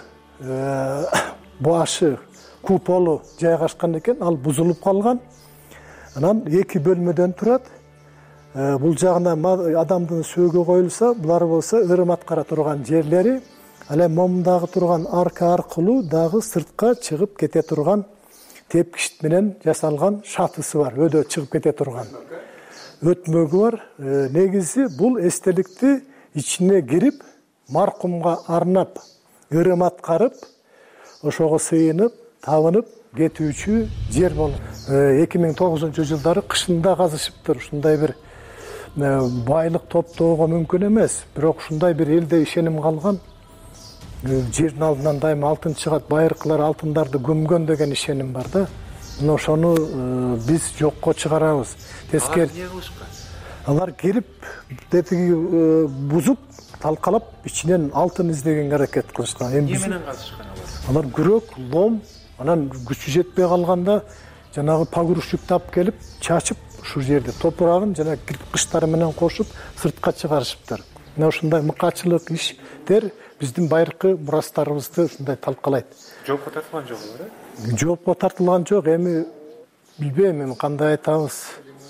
башы куполу жайгашкан экен, ал бузулуп калган. Анан 2 бөлмөдөн турат. Бул жагына адамдын сөөгү коюлса, булар болсо ырым аткара турган жерлери, ал эми момундагы турган арка аркылуу дагы сыртка чыгып кете турган тепкичт менен жасалган шатысы бар, өдө чыгып кете турган өтмөгү бар. Негизи бул эстеликти ичине кирип, маркумга арнап ырым аткарып, ошого сыйынып, табынып кетүүчү жер болуп. 2009-жылдары кышында казышыптыр. Ушундай бир байлык топтоого мүмкүн эмес, бирок ушундай бир элде ишеним калган. Жердин алдынан дайыма алтын чыгат, байыркылар алтындарды көмгөн деген ишеним бар да. Мына ошону биз жокко чыгарабыз. Тескери. Алар келип, детиги бузуп, талкалап, ичинен алтын издегенге аракет кылышкан. Эмне менен казышкан алар? Күрөк, лом, анан күчү жетпей калганда жанагы погрузчик тап келип, чачып, ушул жерде топурагын жана кирпичтары менен кошуп, сыртка чыгарышыптыр. Мына ушундай мыкачылык иштер биздин байыркы мурастарыбызды ушундай талкалайт. Жоопко тартылган жок эле? Жоопко тартылган жок, эми билбейм, эми кандай айтабыз.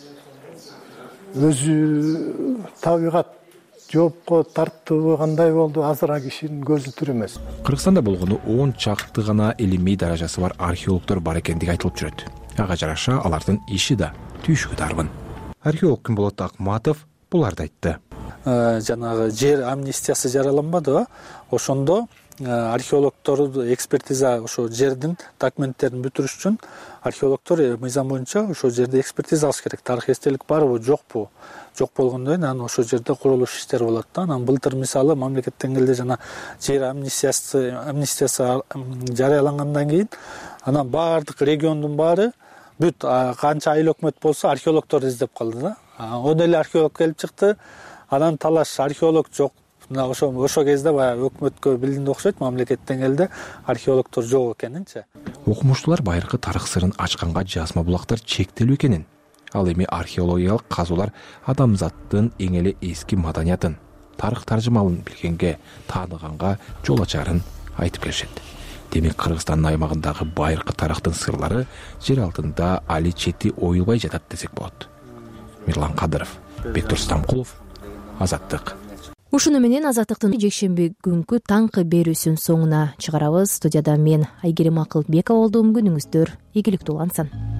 Өзү табигат жоопко тартуу кандай болду, азыраак кишинин көзү түр эмес. Кыргызстанда болгону 10 чакты гана илимий даражасы бар археологдор бар экендиги айтылып жүрөт. Ага жараша алардын иши да түйшүгү дарбын. Археолог Кымболот Акматов буларды айтты. Жанагы жер амнистиясы жараланбады, ошондо археологдор экспертиза ошо жердин документтерин бүтүрүш үчүн археологдор мыйзам боюнча ошо жерде экспертиза алыш керек. Тарых эстелик барбы, жокпу? Жок болгондон кийин анан ошо жерде курулуш иштери болот да. Анан былтыр мисалы мамлекет деңгээлде жана жер амнистиясы жарыялангандан кийин анан баардык региондун баары бүт канча айыл өкмөт болсо археологдор издеп калды да. Он эле археолог келип чыкты. Анан талаш археолог жок. Ошо кезде баягы өкмөткө билдинде окшойт, мамлекет деңгээлде археологдор жок экенинчи. Окумуштуулар байыркы тарых сырын ачканга жазма булактар чектелүү экенин, Ал эми археологиялык казуулар адамзаттын эң эле эски маданиятын, тарых таржымалын билгенге, тааныганга жол ачарын айтып келишет. Демек Кыргызстандын аймагындагы байыркы тарыхтын сырлары жер алтында али чети оюлбай жатат десек болот. Мирлан Кадыров, Бектур Стамкулов, Азаттык. Ушуну менен Азаттыктын жекшемби күнкү таңкы берүүсүн соңуна чыгарабыз. Студияда мен Айгерим Акылбекова болдум. Күнүңүздөр ийгиликтүү улансын.